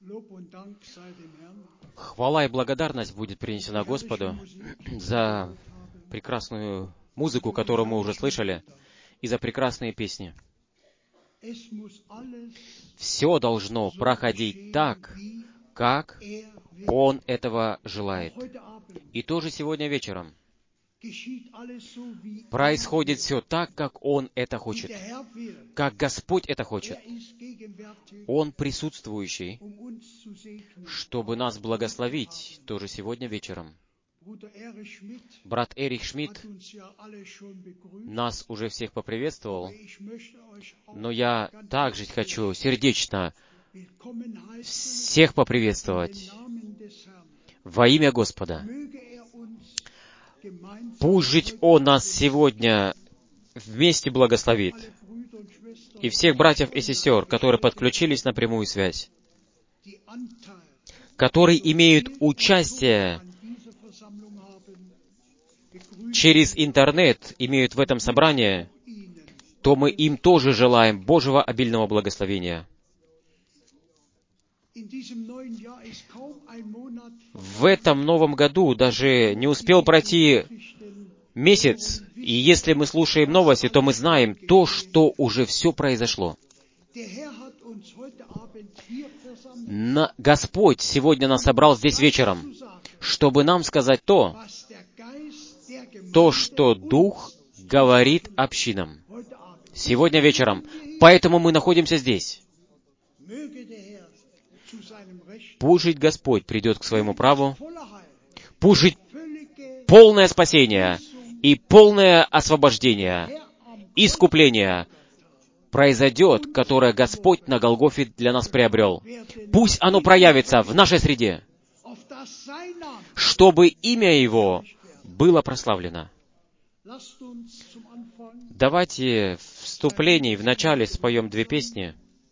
Хвала и благодарность будет принесена Господу за прекрасную музыку, которую мы уже слышали, и за прекрасные песни. Все должно проходить так, как Он этого желает. И тоже сегодня вечером происходит все так, как Он это хочет, как Господь это хочет. Он присутствующий, чтобы нас благословить тоже сегодня вечером. Брат Эрих Шмидт нас уже всех поприветствовал, но я также хочу сердечно всех поприветствовать во имя Господа. Пусть жить Он нас сегодня вместе благословит, и всех братьев и сестер, которые подключились на прямую связь, которые имеют участие через интернет, имеют в этом собрании, то мы им тоже желаем Божьего обильного благословения. В этом новом году даже не успел пройти месяц, и если мы слушаем новости, то мы знаем то, что уже все произошло. Господь сегодня нас собрал здесь вечером, чтобы нам сказать то, что Дух говорит общинам. Сегодня вечером. Поэтому мы находимся здесь. Пусть жить Господь придет к своему праву. Пусть жить полное спасение и полное освобождение, искупление произойдет, которое Господь на Голгофе для нас приобрел. Пусть оно проявится в нашей среде, чтобы имя Его было прославлено. Давайте в вступлении, в начале споем две песни.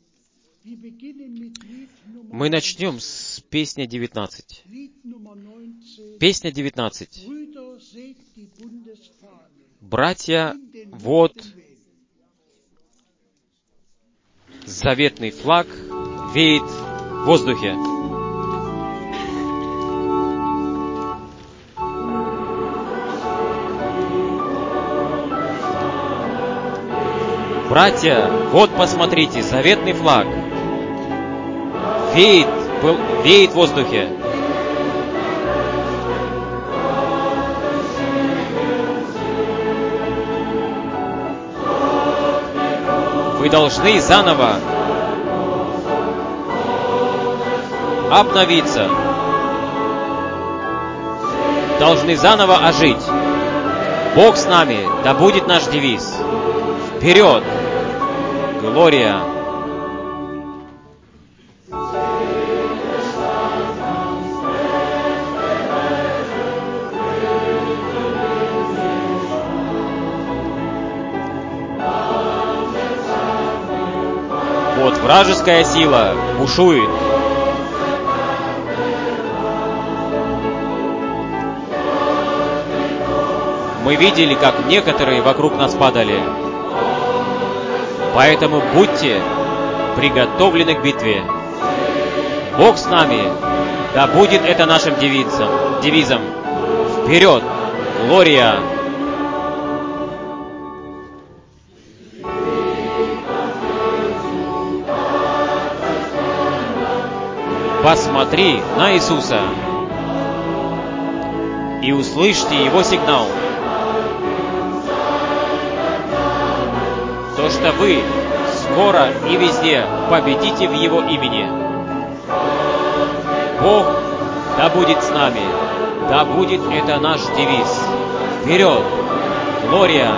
Мы начнем с песни 19. Песня 19. «Братья, вот заветный флаг веет в воздухе». Братья, вот посмотрите, заветный флаг веет в воздухе. Вы должны заново обновиться, должны заново ожить. Бог с нами, да будет наш девиз. Вперед! Глория! Вот вражеская сила бушует. Мы видели, как некоторые вокруг нас падали. Поэтому будьте приготовлены к битве. Бог с нами, да будет это нашим девизом. Вперед! Глория! Посмотри на Иисуса и услышьте Его сигнал. То, что вы скоро и везде победите в Его имени. Бог да будет с нами, да будет это наш девиз. Вперед! Глория!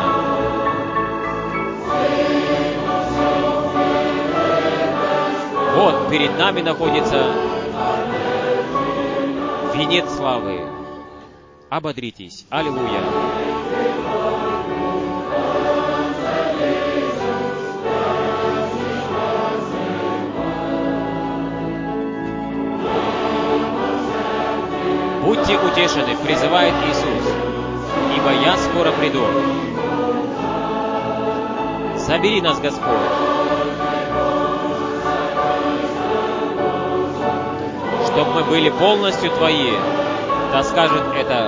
Вот перед нами находится венец славы. Ободритесь. Аллилуйя! Будьте утешены, призывает Иисус, ибо я скоро приду. Собери нас, Господь. чтобы мы были полностью Твои. Да скажет это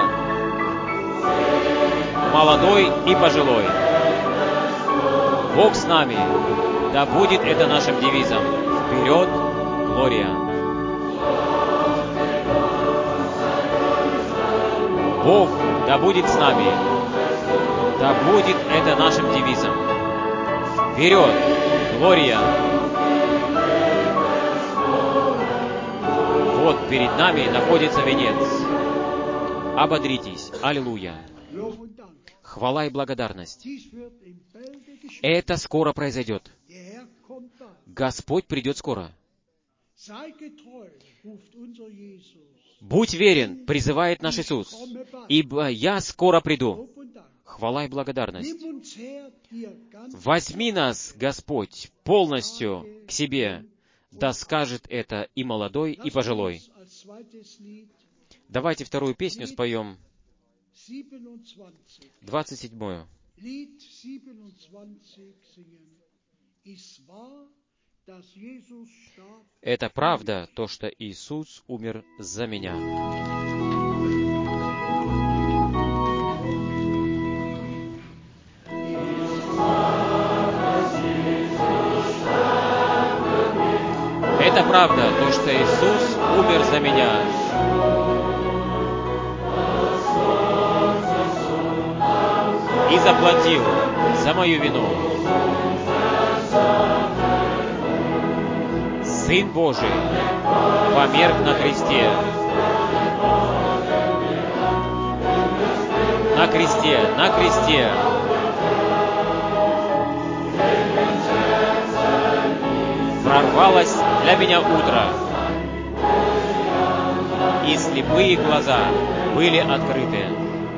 молодой и пожилой. Бог с нами. Да будет это нашим девизом. Вперед, Глория. Бог да будет с нами. Да будет это нашим девизом. Вперед, Глория. Вот перед нами находится венец. Ободритесь. Аллилуйя. Хвала и благодарность. Это скоро произойдет. Господь придет скоро. Будь верен, призывает наш Иисус, ибо я скоро приду. Хвала и благодарность. Возьми нас, Господь, полностью к себе. Да скажет это и молодой, и пожилой. Давайте вторую песню споем. 27-ю. Это правда, то, что Иисус умер за меня. Это правда, то, что Иисус умер за меня. И заплатил за мою вину. Сын Божий померк на кресте. На кресте, на кресте. Прорвалось для меня утро, и слепые глаза были открыты.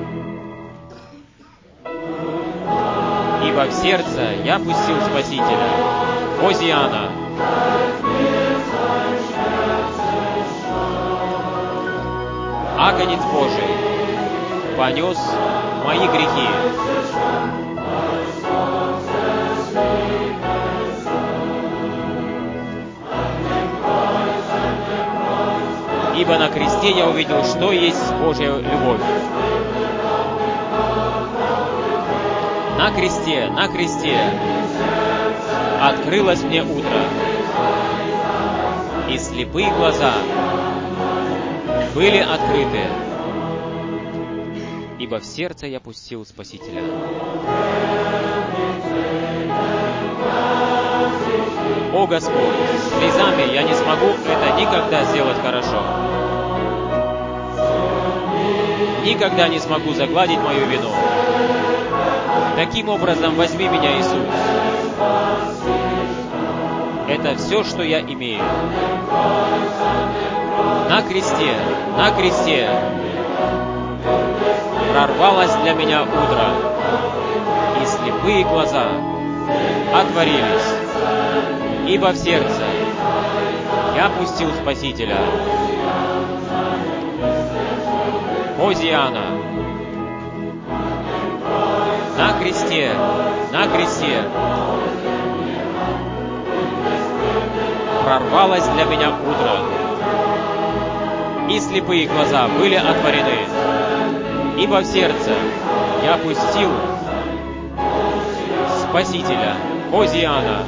Ибо в сердце я пустил Спасителя, Хозиана. Агнец Божий понес мои грехи. Ибо на кресте я увидел, что есть Божья любовь. На кресте открылось мне утро, и слепые глаза были открыты, ибо в сердце я пустил Спасителя. О Господь, слезами я не смогу это никогда сделать хорошо. Никогда не смогу загладить мою вину. Таким образом, возьми меня, Иисус. Это все, что я имею. На кресте прорвалось для меня утро, и слепые глаза отворились, ибо в сердце я пустил Спасителя, Хозиана. На кресте прорвалось для меня утро, и слепые глаза были отворены, ибо в сердце я пустил Спасителя, Хозиана.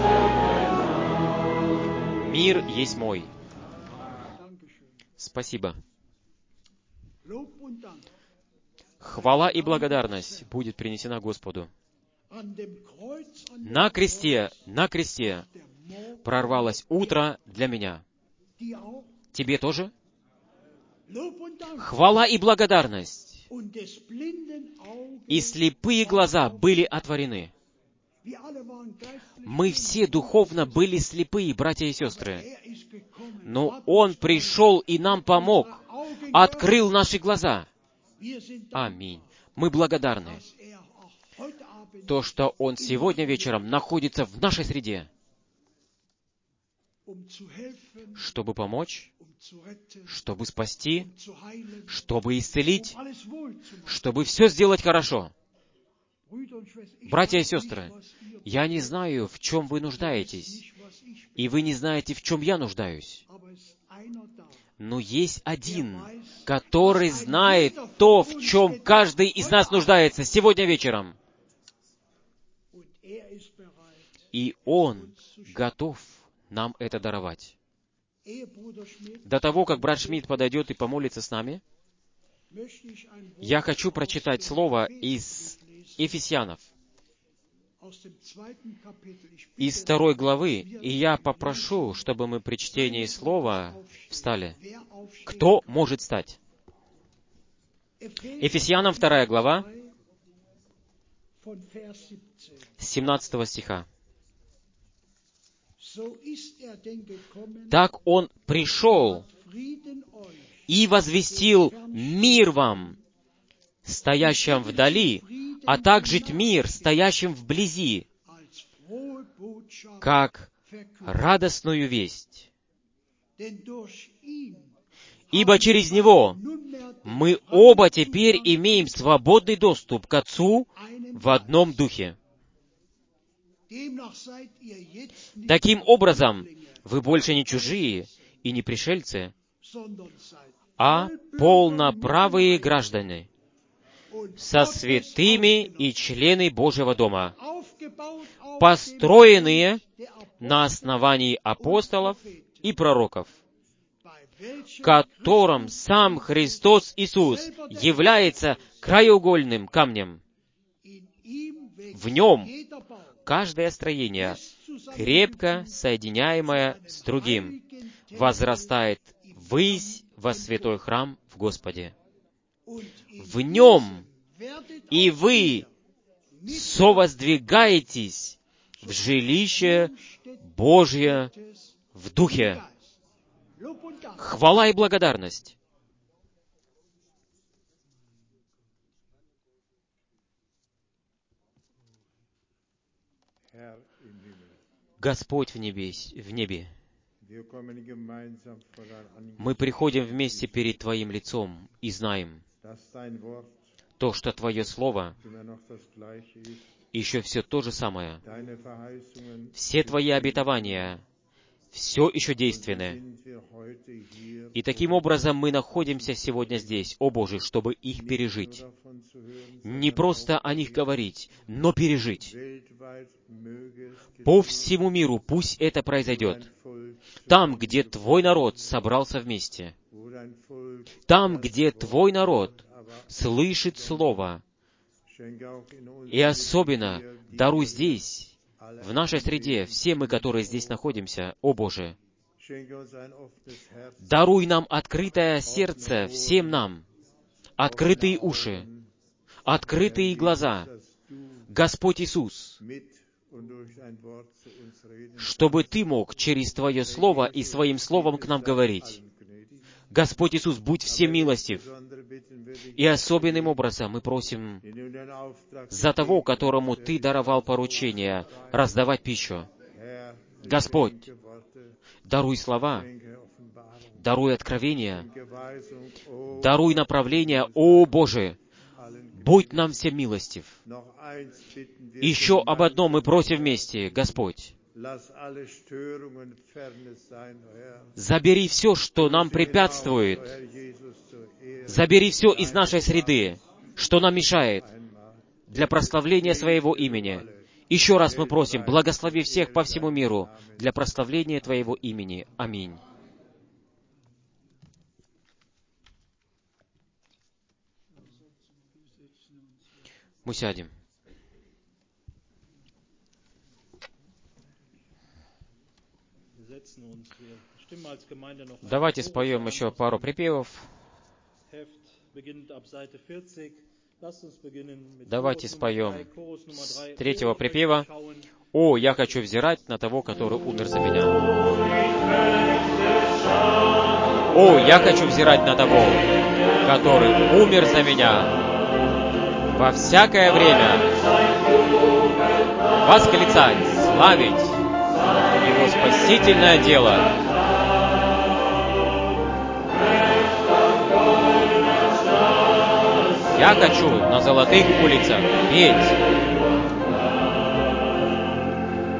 Мир есть мой. Спасибо. Хвала и благодарность будет принесена Господу. На кресте прорвалось утро для меня. Тебе тоже? Хвала и благодарность. И слепые глаза были отворены. Мы все духовно были слепые, братья и сестры. Но Он пришел и нам помог, открыл наши глаза. Аминь. Мы благодарны. То, что Он сегодня вечером находится в нашей среде, чтобы помочь, чтобы спасти, чтобы исцелить, чтобы все сделать хорошо. Братья и сестры, я не знаю, в чем вы нуждаетесь, и вы не знаете, в чем я нуждаюсь. Но есть один, который знает то, в чем каждый из нас нуждается сегодня вечером. И Он готов нам это даровать. До того, как брат Шмидт подойдет и помолится с нами, я хочу прочитать слово из Ефесянов, из 2 главы, и я попрошу, чтобы мы при чтении слова встали. Кто может стать? Ефесянам 2 глава, 17 стиха. «Так Он пришел и возвестил мир вам, стоящим вдали, а также мир, стоящим вблизи, как радостную весть. Ибо через Него мы оба теперь имеем свободный доступ к Отцу в одном Духе. Таким образом, вы больше не чужие и не пришельцы, а полноправые граждане, со святыми и члены Божьего дома, построенные на основании апостолов и пророков, которым сам Христос Иисус является краеугольным камнем. В Нем каждое строение, крепко соединяемое с другим, возрастает ввысь во святой храм в Господе. В Нем и вы совоздвигаетесь в жилище Божье в Духе. Хвала и благодарность. Господь в небе, мы приходим вместе перед Твоим лицом и знаем то, что Твое Слово еще все то же самое. Все Твои обетования все еще действенны. И таким образом мы находимся сегодня здесь, о Боже, чтобы их пережить. Не просто о них говорить, но пережить. По всему миру пусть это произойдет. Там, где Твой народ собрался вместе. Там, где Твой народ слышит Слово. И особенно даруй здесь, в нашей среде, все мы, которые здесь находимся, о Боже, даруй нам открытое сердце, всем нам, открытые уши, открытые глаза, Господь Иисус, чтобы Ты мог через Твое Слово и Своим Словом к нам говорить. Господь Иисус, будь всем милостив. И особенным образом мы просим за того, которому Ты даровал поручение раздавать пищу. Господь, даруй слова, даруй откровения, даруй направление, о Боже, будь нам всем милостив. Еще об одном мы просим вместе, Господь. Забери все, что нам препятствует. Забери все из нашей среды, что нам мешает для прославления Своего имени. Еще раз мы просим, благослови всех по всему миру для прославления Твоего имени. Аминь. Мы сядем. Давайте споем еще пару припевов. Давайте споем с 3-го припева. «О, я хочу взирать на того, который умер за меня». «О, я хочу взирать на того, который умер за меня, во всякое время восклицать, славить Его спасительное дело». Я хочу на золотых улицах петь.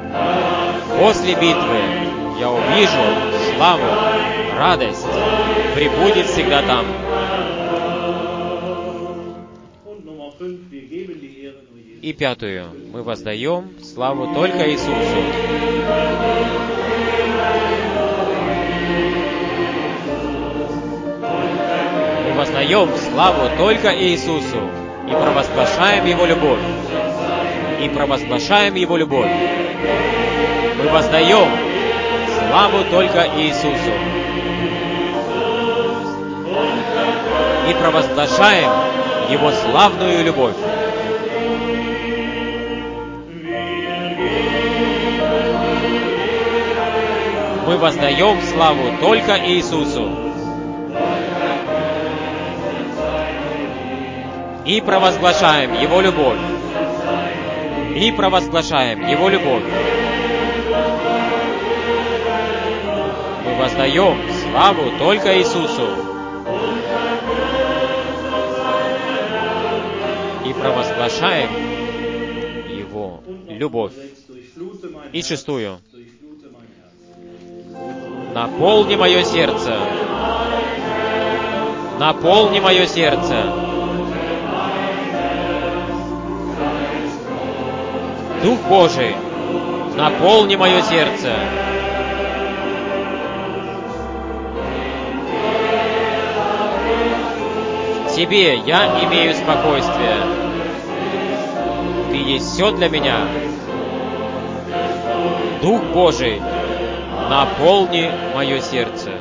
После битвы я увижу славу, радость. пребудет всегда там. И пятую. Мы воздаем славу только Иисусу. Мы воздаем славу только Иисусу и провозглашаем Его любовь. И провозглашаем Его любовь. Мы воздаем славу только Иисусу. И провозглашаем Его славную любовь. Мы воздаем славу только Иисусу. И провозглашаем Его любовь. И провозглашаем Его любовь. Мы воздаем славу только Иисусу. И провозглашаем Его любовь. И шестую. Наполни мое сердце. Наполни мое сердце. Дух Божий, наполни мое сердце. В Тебе я имею спокойствие. Ты есть все для меня. Дух Божий, наполни мое сердце.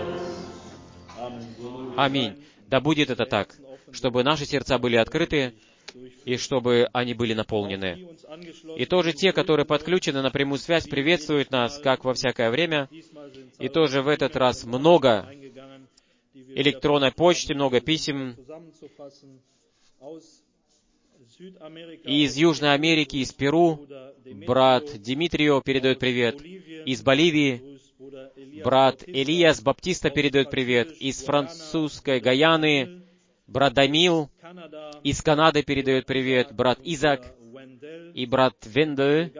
Аминь. Да будет это так, чтобы наши сердца были открыты, и чтобы они были наполнены. И тоже те, которые подключены на прямую связь, приветствуют нас, как во всякое время. И тоже в этот раз много электронной почты, много писем. Из Южной Америки, из Перу, брат Димитрио передает привет. Из Боливии брат Элиас Баптиста передает привет. Из французской Гаяны брат Дамил. Из Канады передает привет брат Изак и брат Вендель.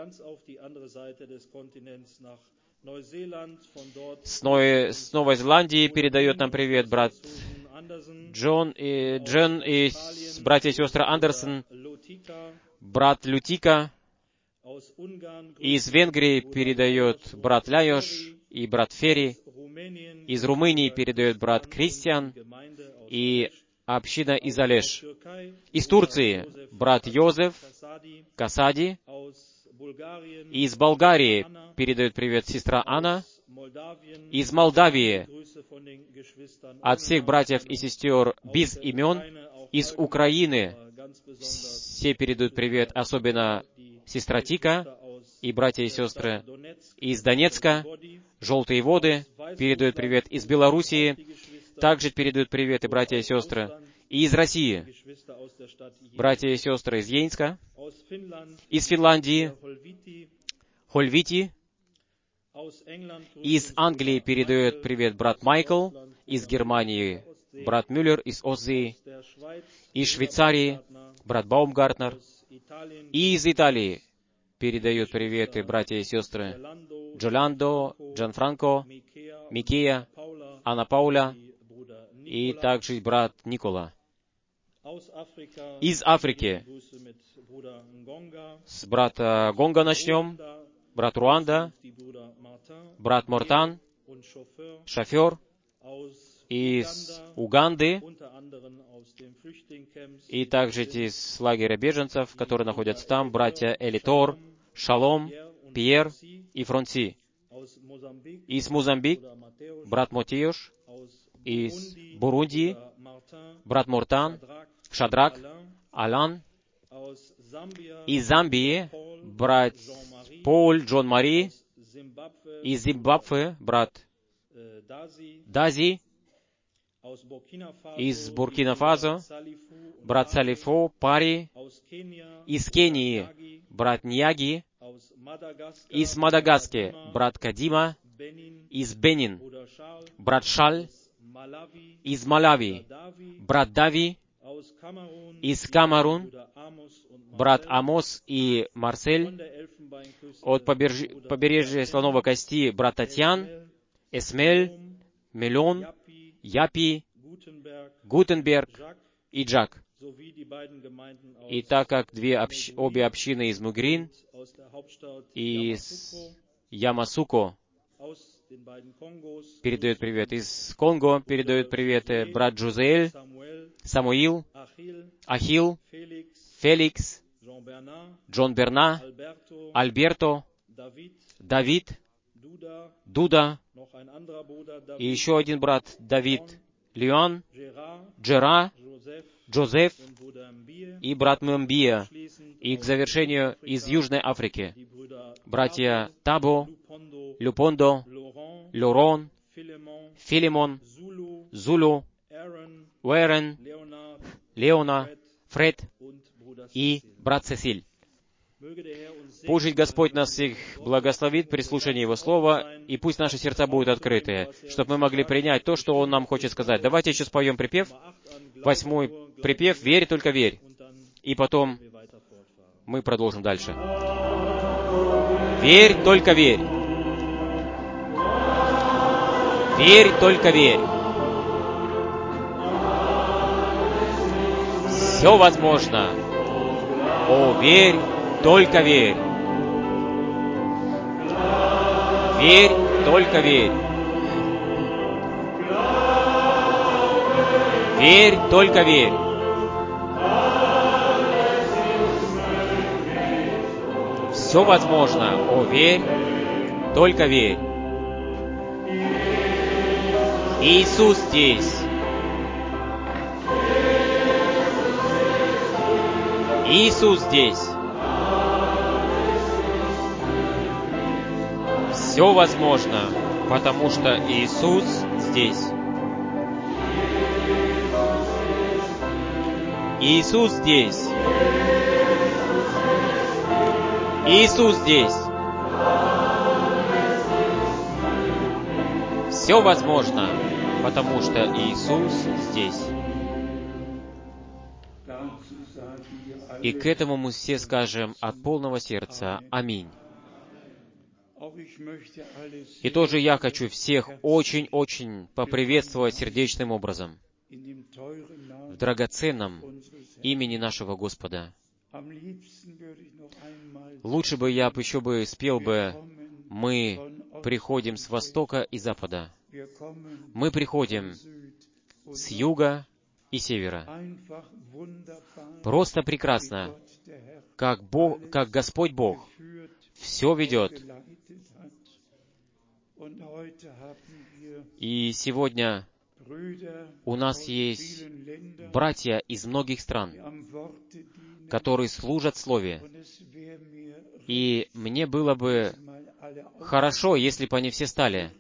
С Новой Зеландии передает нам привет брат Джон и братья и сестры Андерсон, брат Лютика. Из Венгрии передает брат Ляйош и брат Ферри. Из Румынии передает брат Кристиан и община из Алеш. Из Турции брат Йозеф Касади. Из Болгарии передает привет сестра Анна. Из Молдавии от всех братьев и сестер без имен. Из Украины все передают привет, особенно сестра Тика и братья и сестры. Из Донецка «Желтые воды» передают привет. Из Белоруссии также передают привет и братья и сестры. И из России братья и сестры из Ейнска. Из Финляндии Хольвити. Из Англии передает привет брат Майкл. Из Германии брат Мюллер из Оззи. Из Швейцарии брат Баумгартнер. И из Италии передают приветы братья и сестры Джоландо, Джанфранко, Микея, Анна Пауля и также брат Никола. Из Африки с брата Гонга начнем, брат Руанда, брат Мортан, шофер. Из Уганды, и также из лагеря беженцев, которые находятся там, братья Элитор, Шалом, Пьер и Фронси. Из Мозамбик, брат Мотиош. Из Бурунди, брат Мортан, Шадрак, Алан. Из Замбии, брат Пол, Джон Мари. Из Зимбабве, брат Дази. Из Буркина-Фасо, брат Салифо, Пари. Из Кении, брат Ньяги. Из Мадагаскара, брат Кадима. Из Бенин, брат Шаль. Из Малави, брат Дави. Из Камерун, брат Амос и Марсель. От побережья Слоновой Кости, брат Татьян, Эсмель, Мелон, Япи, Гутенберг и Джак. И так как обе общины из Мугрин и из Ямасуко передают привет, из Конго передают приветы брат Джузель, Самуил, Ахил, Феликс, Джон Берна, Альберто, Давид, Дуда, и еще один брат Давид, Леон, Джера, Джозеф и брат Мембия. И к завершению из Южной Африки братья Табо, Люпондо, Лорон, Филимон, Зулу, Уэрен, Леона, Фред и брат Сесиль. Пусть Господь нас всех благословит при слушании Его Слова, и пусть наши сердца будут открыты, чтобы мы могли принять то, что Он нам хочет сказать. Давайте еще споем припев. 8 припев «Верь, только верь». И потом мы продолжим дальше. Верь, только верь. Верь, только верь. Все возможно. О, верь, только верь. Верь, только верь. Верь, только верь. Все возможно. О, верь, только верь. Иисус здесь. Иисус здесь. Все возможно, потому что Иисус здесь. Иисус здесь. Иисус здесь. Все возможно, потому что Иисус здесь. И к этому мы все скажем от полного сердца «Аминь». И тоже я хочу всех очень-очень поприветствовать сердечным образом в драгоценном имени нашего Господа. Лучше бы я еще бы спел бы «Мы приходим с востока и запада». Мы приходим с юга и севера. Просто прекрасно, как Господь Бог все ведет. И сегодня у нас есть братья из многих стран, которые служат Слове. И мне было бы хорошо, если бы они все стали.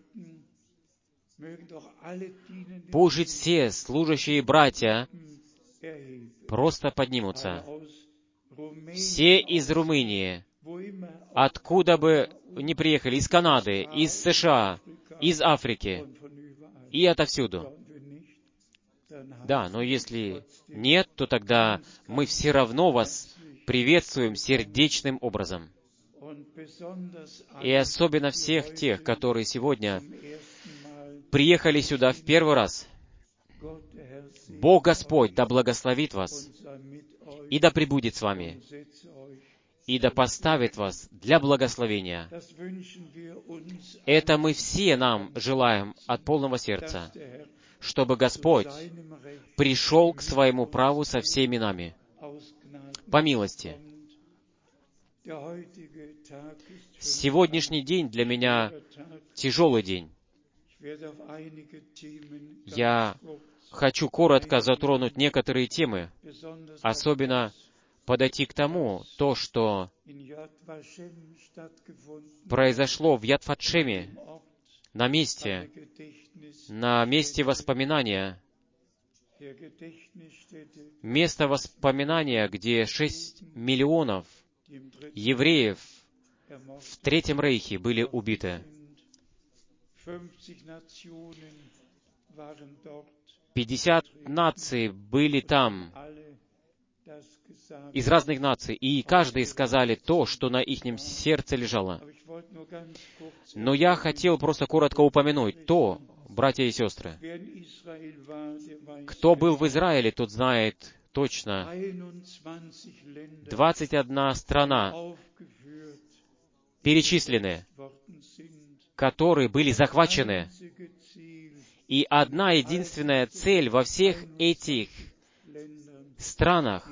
Пусть все служащие братья просто поднимутся. Все из Румынии, откуда бы ни приехали, из Канады, из США, из Африки и отовсюду. Да, но если нет, то тогда мы все равно вас приветствуем сердечным образом. И особенно всех тех, которые сегодня приехали сюда в первый раз. Бог Господь да благословит вас, и да пребудет с вами, и да поставит вас для благословения. Это мы все нам желаем от полного сердца, чтобы Господь пришел к своему праву со всеми нами, по милости. Сегодняшний день для меня тяжелый день. Я хочу коротко затронуть некоторые темы, особенно подойти к тому, то, что произошло в Яд-Вашеме, на месте воспоминания, место воспоминания, где 6 миллионов евреев в Третьем Рейхе были убиты. 50 наций были там, из разных наций, и каждый сказали то, что на ихнем сердце лежало. Но я хотел просто коротко упомянуть то, братья и сестры. Кто был в Израиле, тот знает точно. 21 страна перечислены, которые были захвачены. И одна единственная цель во всех этих странах,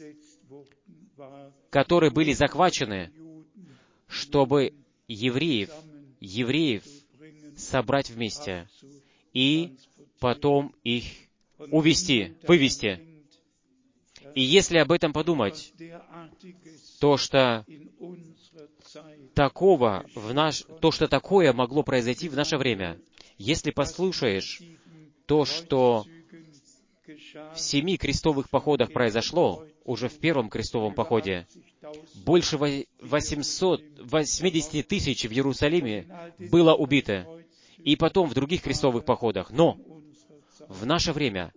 которые были захвачены, чтобы евреев собрать вместе и потом их вывести. И если об этом подумать, то, что такое могло произойти в наше время, если послушаешь то, что в 7 крестовых походах произошло, уже в первом крестовом походе, больше 880 тысяч в Иерусалиме было убито, и потом в других крестовых походах. Но в наше время,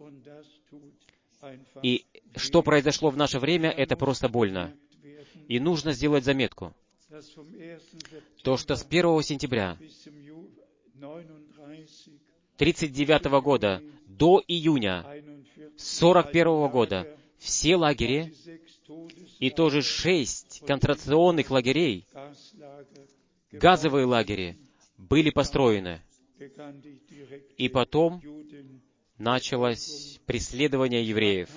и что произошло в наше время, это просто больно. И нужно сделать заметку. То, что с 1 сентября 1939 года до июня 1941 года все лагеря и тоже 6 концентрационных лагерей, газовые лагеря, были построены. И потом началось преследование евреев.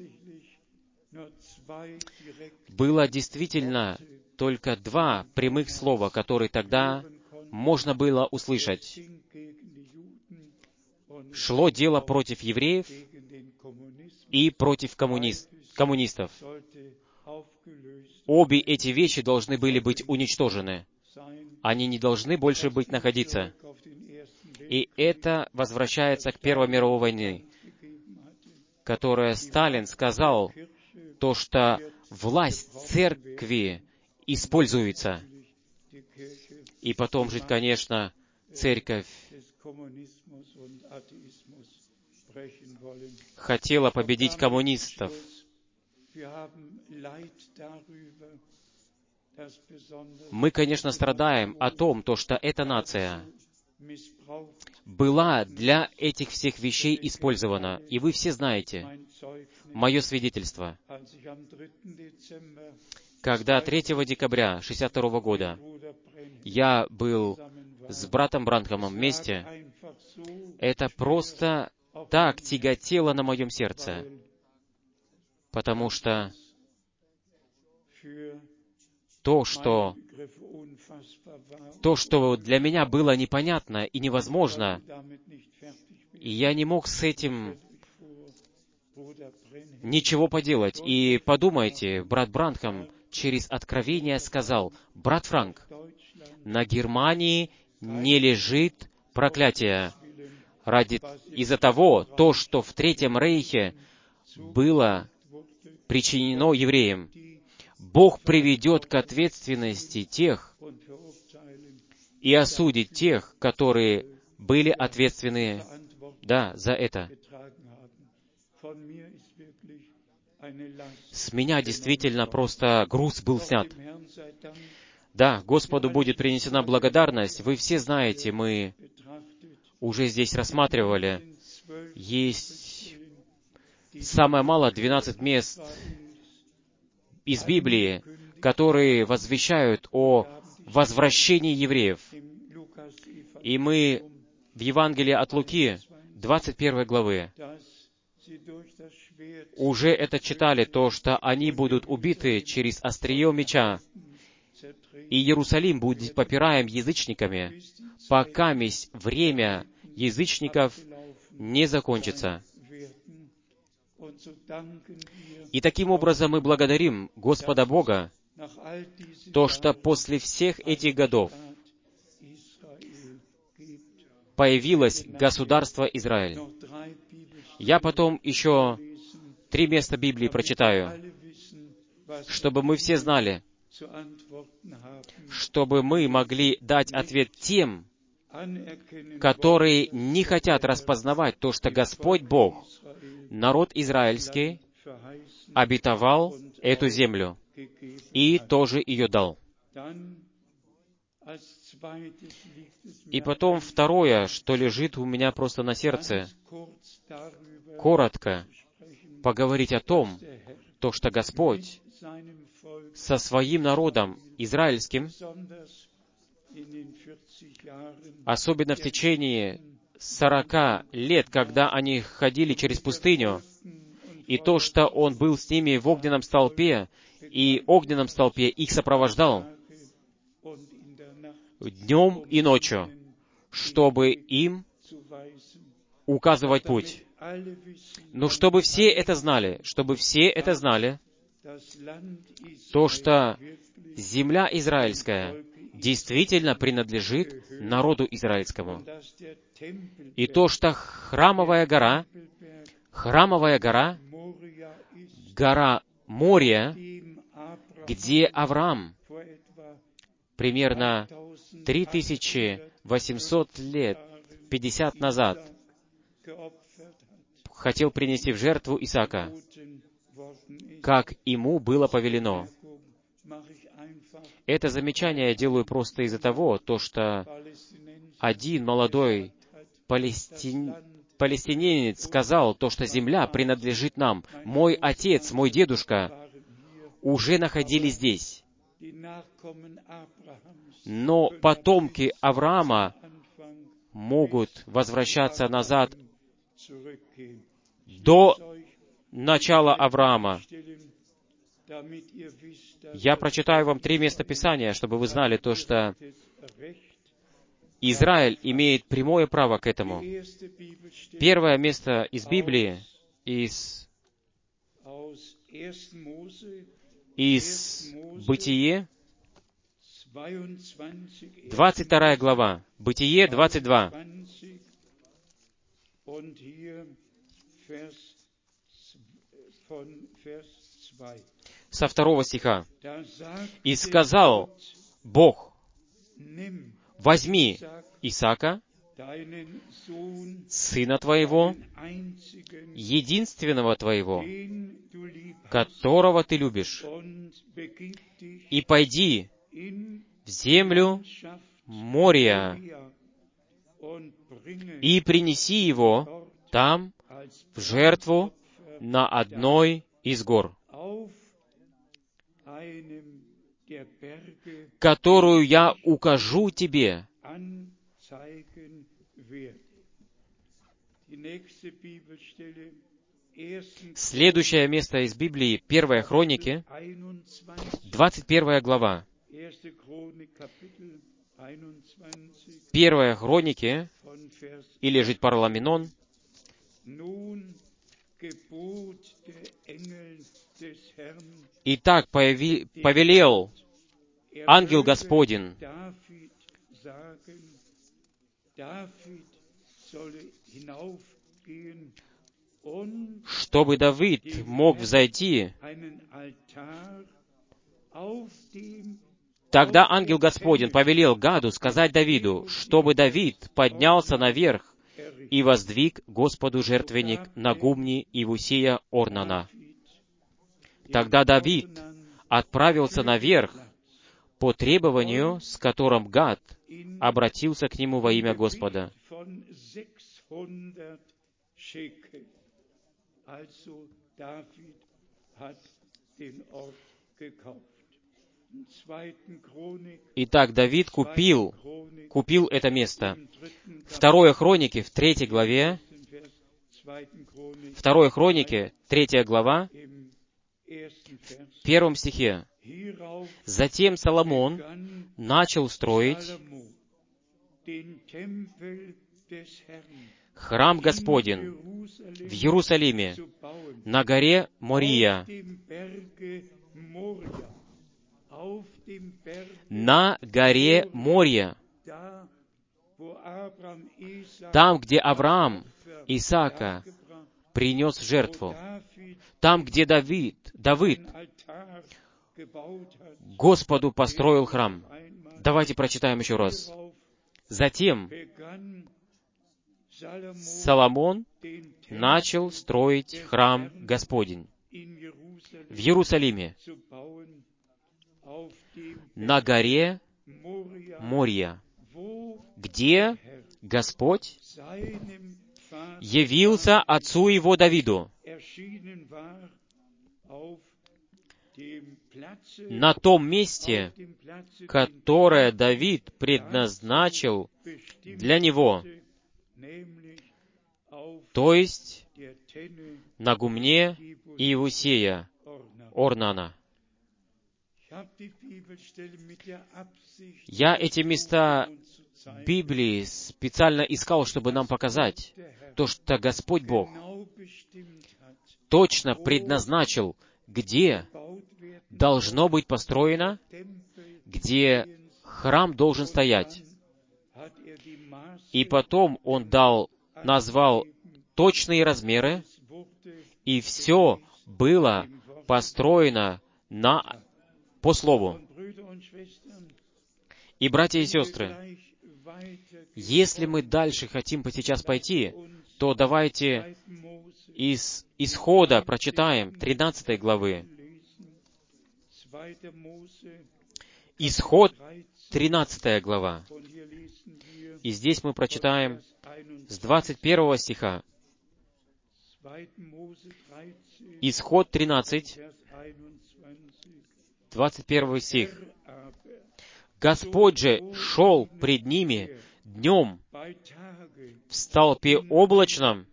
Было действительно только 2 прямых слова, которые тогда можно было услышать. Шло дело против евреев и против коммунистов. Обе эти вещи должны были быть уничтожены. Они не должны больше находиться. И это возвращается к Первой мировой войне, которая Сталин сказал, то, что власть церкви используется. И потом же, конечно, церковь хотела победить коммунистов. Мы, конечно, страдаем о том, что эта нация была для этих всех вещей использована. И вы все знаете мое свидетельство. Когда 3 декабря 1962 года я был с братом Бранхамом вместе, это просто так тяготело на моем сердце, потому что то, что для меня было непонятно и невозможно, и я не мог с этим ничего поделать. И подумайте, брат Бранхам через откровение сказал: «Брат Франк, на Германии не лежит проклятие из-за того, что в Третьем Рейхе было причинено евреям. Бог приведет к ответственности тех и осудит тех, которые были ответственны, за это». С меня действительно просто груз был снят. Да, Господу будет принесена благодарность. Вы все знаете, мы уже здесь рассматривали. Есть самое мало 12 мест из Библии, которые возвещают о возвращении евреев. И мы в Евангелии от Луки, 21 главы, уже это читали, то, что они будут убиты через острие меча, и Иерусалим будет попираем язычниками, пока время язычников не закончится. И таким образом мы благодарим Господа Бога, то, что после всех этих годов появилось государство Израиль. Я потом еще 3 места Библии прочитаю, чтобы мы все знали, чтобы мы могли дать ответ тем, которые не хотят распознавать то, что Господь Бог, народ израильский, обетовал эту землю и тоже ее дал. И потом второе, что лежит у меня просто на сердце, коротко поговорить о том, то, что Господь со своим народом израильским, особенно в течение 40 лет, когда они ходили через пустыню, и то, что Он был с ними в огненном столпе, и огненном столпе их сопровождал днем и ночью, чтобы им указывать путь. Но чтобы все это знали, то, что земля израильская действительно принадлежит народу израильскому. И то, что храмовая гора, гора Мория, где Авраам примерно 3800 лет, 50 назад, хотел принести в жертву Исаака, как ему было повелено. Это замечание я делаю просто из-за того, что один молодой палестинянец сказал, что земля принадлежит нам. Мой отец, мой дедушка уже находились здесь. Но потомки Авраама могут возвращаться назад до начала Авраама. Я прочитаю вам 3 места Писания, чтобы вы знали то, что Израиль имеет прямое право к этому. Первое место из Библии, из Бытие, 22 глава, Бытие 22. Со 2 стиха. «И сказал Бог, возьми Исаака, сына твоего, единственного твоего, которого ты любишь, и пойди в землю Мория, и принеси его там в жертву на одной из гор, которую я укажу тебе». Следующее место из Библии, 1 Хроники, 21 глава. 1 Хроники, или же Параламенон. «Итак, повелел ангел Господень, чтобы Давид мог взойти». Тогда ангел Господень повелел Гаду сказать Давиду, чтобы Давид поднялся наверх и воздвиг Господу жертвенник на гумне Иевусея Орнана. Тогда Давид отправился наверх по требованию, с которым Гад обратился к нему во имя Господа. Итак, Давид купил это место. 2 Хроники, в 3 главе, 2 Хроники, 3 глава, в 1 стихе. «Затем Соломон начал строить храм Господень в Иерусалиме, на горе Мория, на горе Мория, там, где Авраам Исаака принес в жертву, там, где Давид Господу построил храм». Давайте прочитаем еще раз. «Затем Соломон начал строить храм Господень в Иерусалиме, на горе Мория». где Господь явился отцу его Давиду на том месте, которое Давид предназначил для него, то есть на гумне Иусея, Орнана. Я эти места Библии специально искал, чтобы нам показать то, что Господь Бог точно предназначил, где должно быть построено, где храм должен стоять. И потом Он назвал точные размеры, и все было построено по Слову. И, братья и сестры, если мы дальше хотим сейчас пойти, то давайте из Исхода прочитаем 13 главы. Исход, 13 глава. И здесь мы прочитаем с 21 стиха. Исход 13, 21 стих. «Господь же шел пред ними днем в столпе облачном,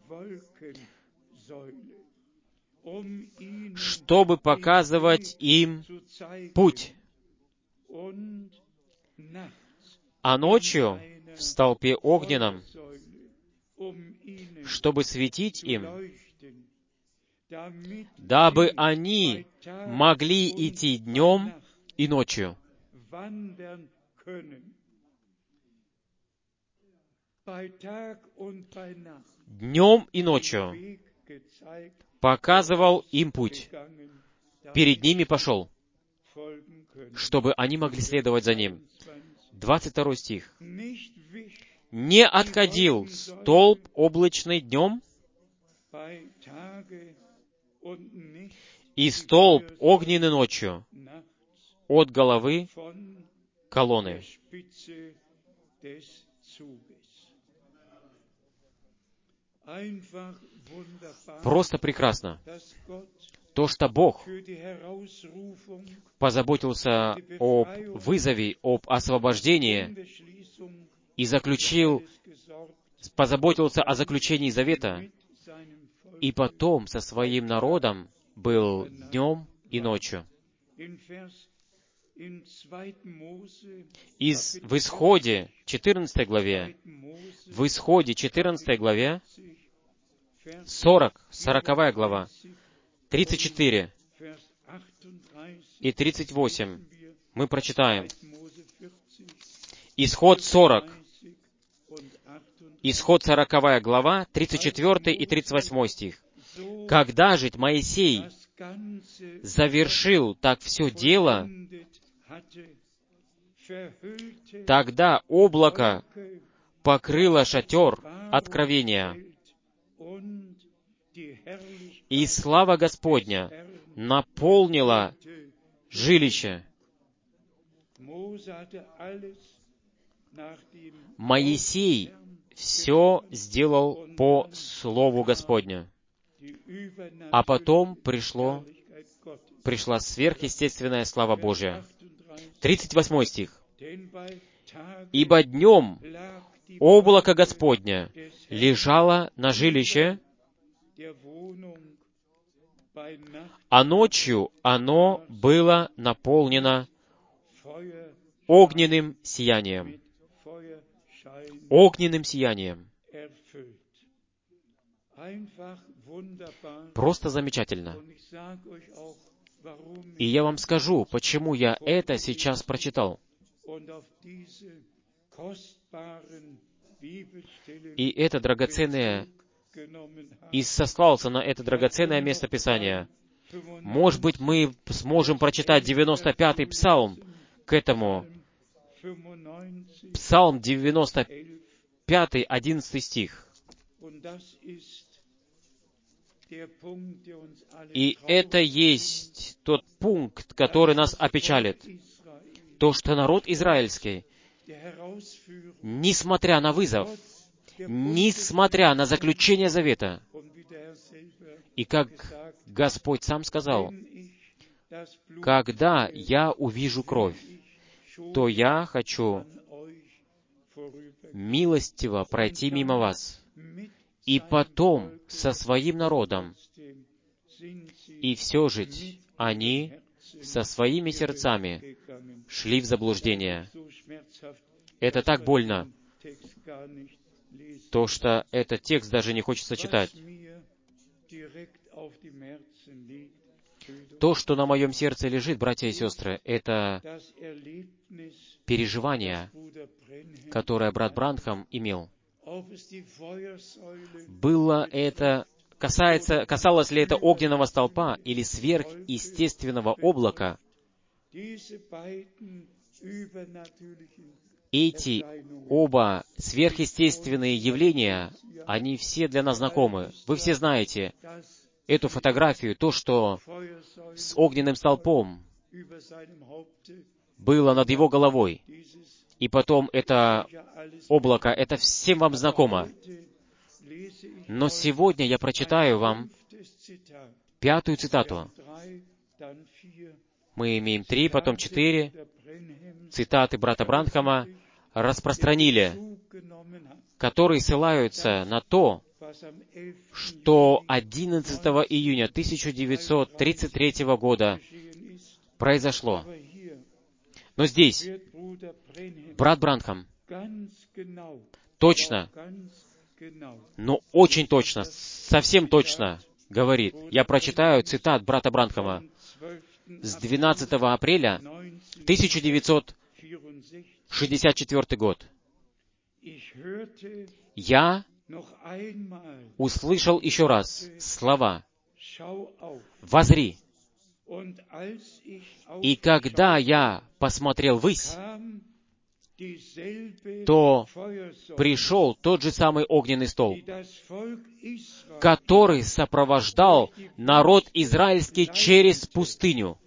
чтобы показывать им путь, а ночью в столпе огненном, чтобы светить им, дабы они могли идти днем и ночью». Днем и ночью показывал им путь, перед ними пошел, чтобы они могли следовать за ним. 22 стих. «Не отходил столб облачный днем, и столб огненный ночью от головы колонны». Просто прекрасно то, что Бог позаботился об вызове, об освобождении и позаботился о заключении завета, и потом со своим народом был днем и ночью. В Исходе 14 главе, 40 глава, 34 и 38 мы прочитаем. Исход 40, Исход 40 глава, 34 и 38 стих. «Когда же Моисей завершил так все дело, тогда облако покрыло шатер откровения, и слава Господня наполнила жилище». Моисей все сделал по Слову Господню. А потом пришла сверхъестественная слава Божия. 38 стих. «Ибо днем облако Господня лежало на жилище, а ночью оно было наполнено огненным сиянием». Огненным сиянием. Просто замечательно. И я вам скажу, почему я это сейчас прочитал. И это драгоценное, и сослался на это драгоценное место Писания. Может быть, мы сможем прочитать 95-й псалм к этому. Псалм 95, 11 стих. И это есть тот пункт, который нас опечалит. То, что народ израильский несмотря на вызов, несмотря на заключение завета. И как Господь сам сказал, когда я увижу кровь, то я хочу милостиво пройти мимо вас, и потом со своим народом. И все же они со своими сердцами шли в заблуждение. Это так больно, то, что этот текст даже не хочется читать. То, что на моем сердце лежит, братья и сестры, это переживание, которое брат Бранхам имел. Было это, касалось ли это огненного столпа или сверхъестественного облака? Эти оба сверхъестественные явления, они все для нас знакомы. Вы все знаете эту фотографию, то, что с огненным столпом было над его головой. И потом это облако, это всем вам знакомо. Но сегодня я прочитаю вам 5-ю цитату. Мы имеем 3, потом 4 цитаты брата Бранхама распространили, которые ссылаются на то, что 11 июня 1933 года произошло. Но здесь брат Бранхам точно, но очень точно, совсем точно говорит. Я прочитаю цитат брата Бранхама с 12 апреля 1964 год. Я услышал еще раз слова «Возри». И когда я посмотрел ввысь, то пришел тот же самый огненный столб, который сопровождал народ израильский через пустыню.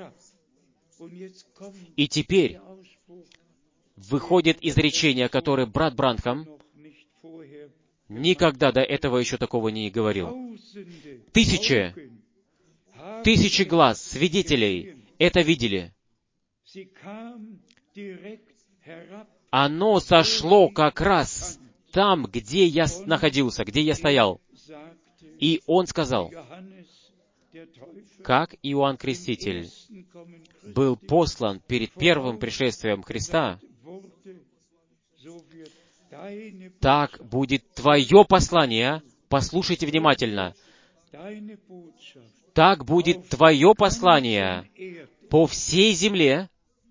И теперь выходит изречение, которое брат Бранхам никогда до этого еще такого не говорил. Тысячи глаз, свидетелей, это видели. Оно сошло как раз там, где я находился, где я стоял. И он сказал, как Иоанн Креститель был послан перед первым пришествием Христа, так будет твое послание, послушайте внимательно, так будет твое послание по всей земле,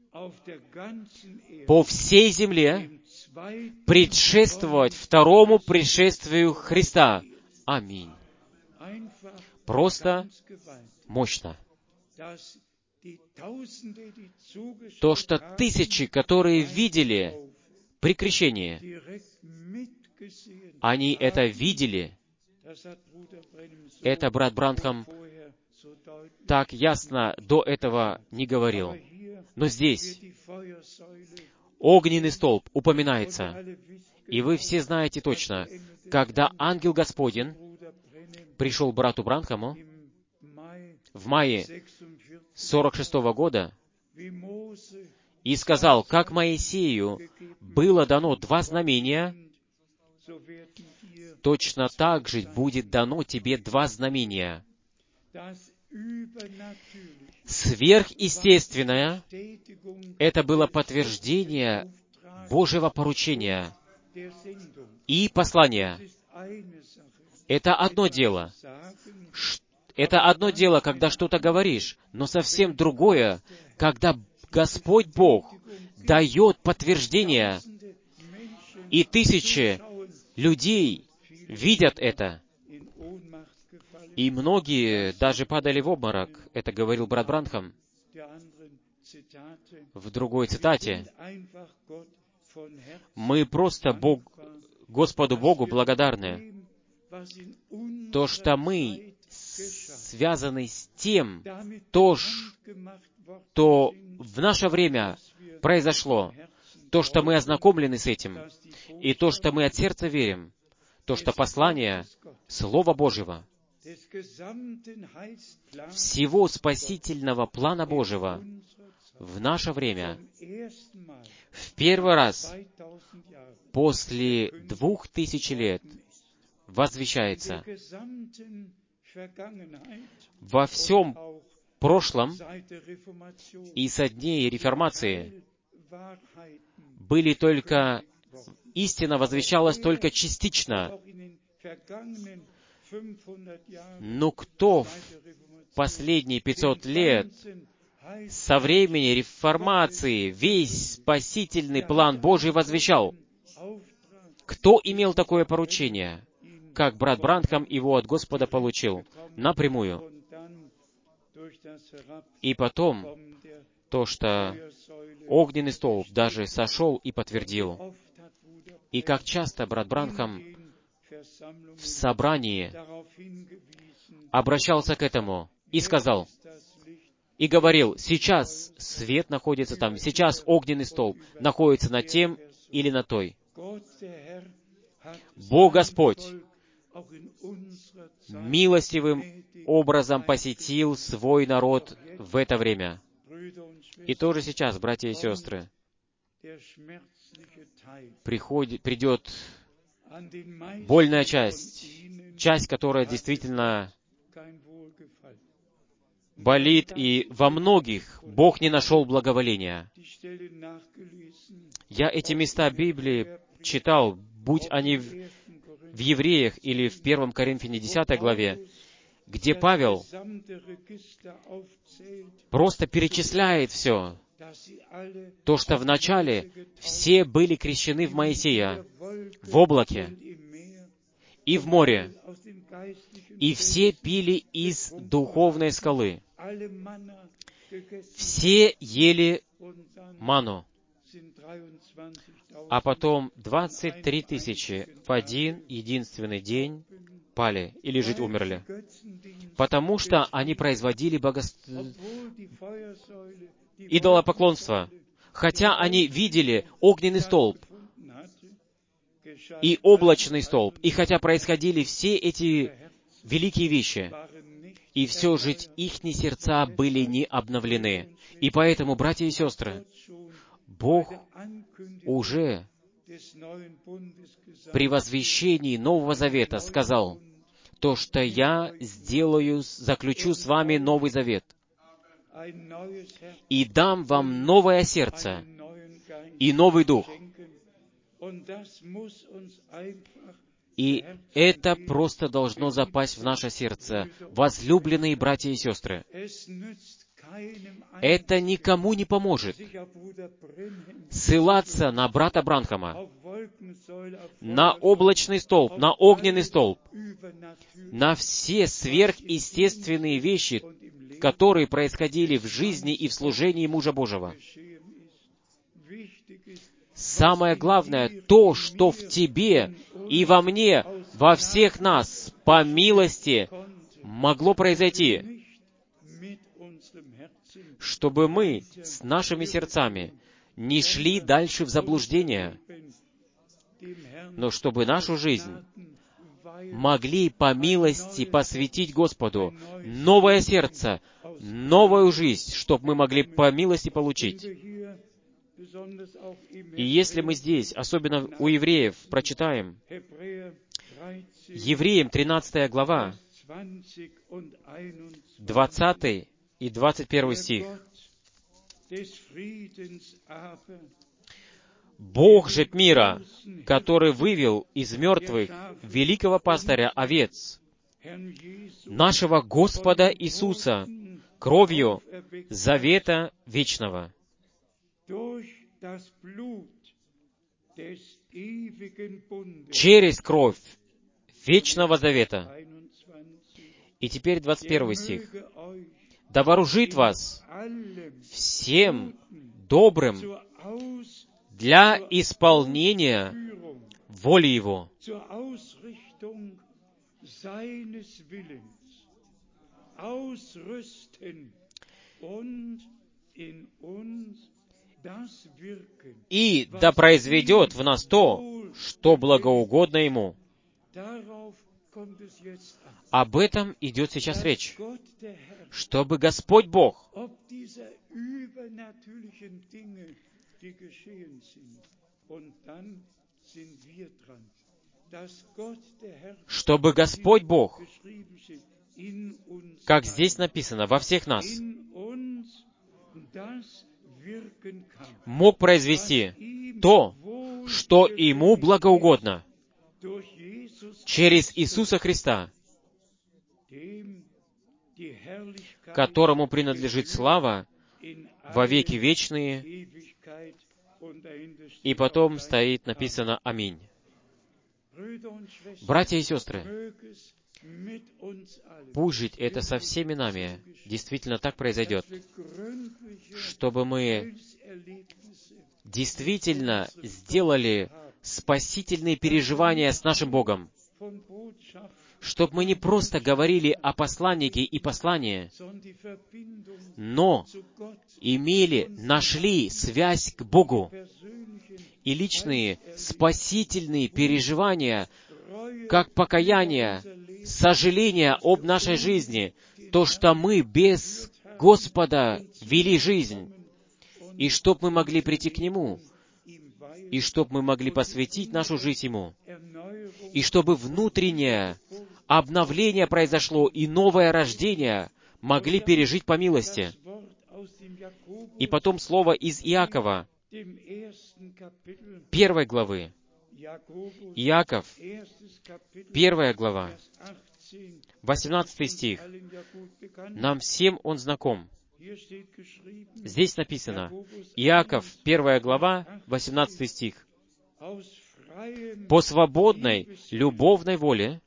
предшествовать второму пришествию Христа. Аминь. Просто мощно. То, что тысячи, которые видели при крещении, они это видели. Это брат Бранхам так ясно до этого не говорил. Но здесь огненный столб упоминается. И вы все знаете точно, когда ангел Господень пришел к брату Бранхаму в мае 46 года и сказал, как Моисею было дано 2 знамения, точно так же будет дано тебе 2 знамения. Сверхъестественное — это было подтверждение Божьего поручения и послания. Это одно дело. Это одно дело, когда что-то говоришь, но совсем другое, когда Господь Бог дает подтверждение, и тысячи людей видят это. И многие даже падали в обморок. Это говорил брат Бранхам в другой цитате. Мы просто Господу Богу благодарны. То, что мы связаны с тем, то, что в наше время произошло, то, что мы ознакомлены с этим, и то, что мы от сердца верим, то, что послание Слова Божьего, всего спасительного плана Божьего в наше время, в первый раз после 2000 лет возвещается во всем прошлом и со дней Реформации были только, истина возвещалась только частично. Но кто в последние 500 лет со времени Реформации весь спасительный план Божий возвещал? Кто имел такое поручение, как брат Бранхам его от Господа получил напрямую? И потом то, что огненный столб даже сошел и подтвердил. И как часто брат Бранхам в собрании обращался к этому и сказал, и говорил, сейчас свет находится там, сейчас огненный столб находится над тем или на той. Бог Господь милостивым образом посетил свой народ в это время. И тоже сейчас, братья и сестры, придет больная часть, которая действительно болит, и во многих Бог не нашел благоволения. Я эти места Библии читал, будь они в Евреях или в 1 Коринфяне 10 главе, где Павел просто перечисляет все. То, что вначале все были крещены в Моисея, в облаке и в море, и все пили из духовной скалы. Все ели ману. А потом 23 тысячи в один единственный день пали или жить умерли. Потому что они производили идолопоклонство. Хотя они видели огненный столб и облачный столб, и хотя происходили все эти великие вещи, и все же ихние сердца были не обновлены. И поэтому, братья и сестры, Бог уже при возвещении Нового Завета сказал, то, что я заключу с вами Новый Завет, и дам вам новое сердце и новый дух. И это просто должно запасть в наше сердце. Возлюбленные братья и сестры, это никому не поможет ссылаться на брата Бранхама, на облачный столб, на огненный столб, на все сверхъестественные вещи, которые происходили в жизни и в служении мужа Божьего. Самое главное, то, что в тебе и во мне, во всех нас, по милости, могло произойти, чтобы мы с нашими сердцами не шли дальше в заблуждение, но чтобы нашу жизнь могли по милости посвятить Господу новое сердце, новую жизнь, чтобы мы могли по милости получить. И если мы здесь, особенно у евреев, прочитаем Евреям 13 глава, 20 и 21 стих. «Бог же мира, который вывел из мертвых великого пастыря овец, нашего Господа Иисуса, кровью завета вечного, через кровь вечного завета». И теперь 21 стих. «Да вооружит вас всем добрым для исполнения воли Его». и да произведет в нас то, что благоугодно Ему. Об этом идет сейчас речь. Чтобы Господь Бог, чтобы Господь Бог, как здесь написано, во всех нас, мог произвести то, что Ему благоугодно, через Иисуса Христа, которому принадлежит слава во веки вечные, и потом стоит написано «Аминь». Братья и сестры, пусть жить это со всеми нами действительно так произойдет, чтобы мы действительно сделали спасительные переживания с нашим Богом, чтобы мы не просто говорили о посланнике и послании, но нашли связь к Богу и личные спасительные переживания, как покаяние, сожаление об нашей жизни, то, что мы без Господа вели жизнь, и чтоб мы могли прийти к Нему, и чтоб мы могли посвятить нашу жизнь Ему, и чтобы внутреннее обновление произошло и новое рождение могли пережить по милости. И потом слово из Иакова, 1 главы. Иаков, 1 глава, 18 стих. Нам всем он знаком. Здесь написано, Иаков, 1 глава, 18 стих. «По свободной, любовной воле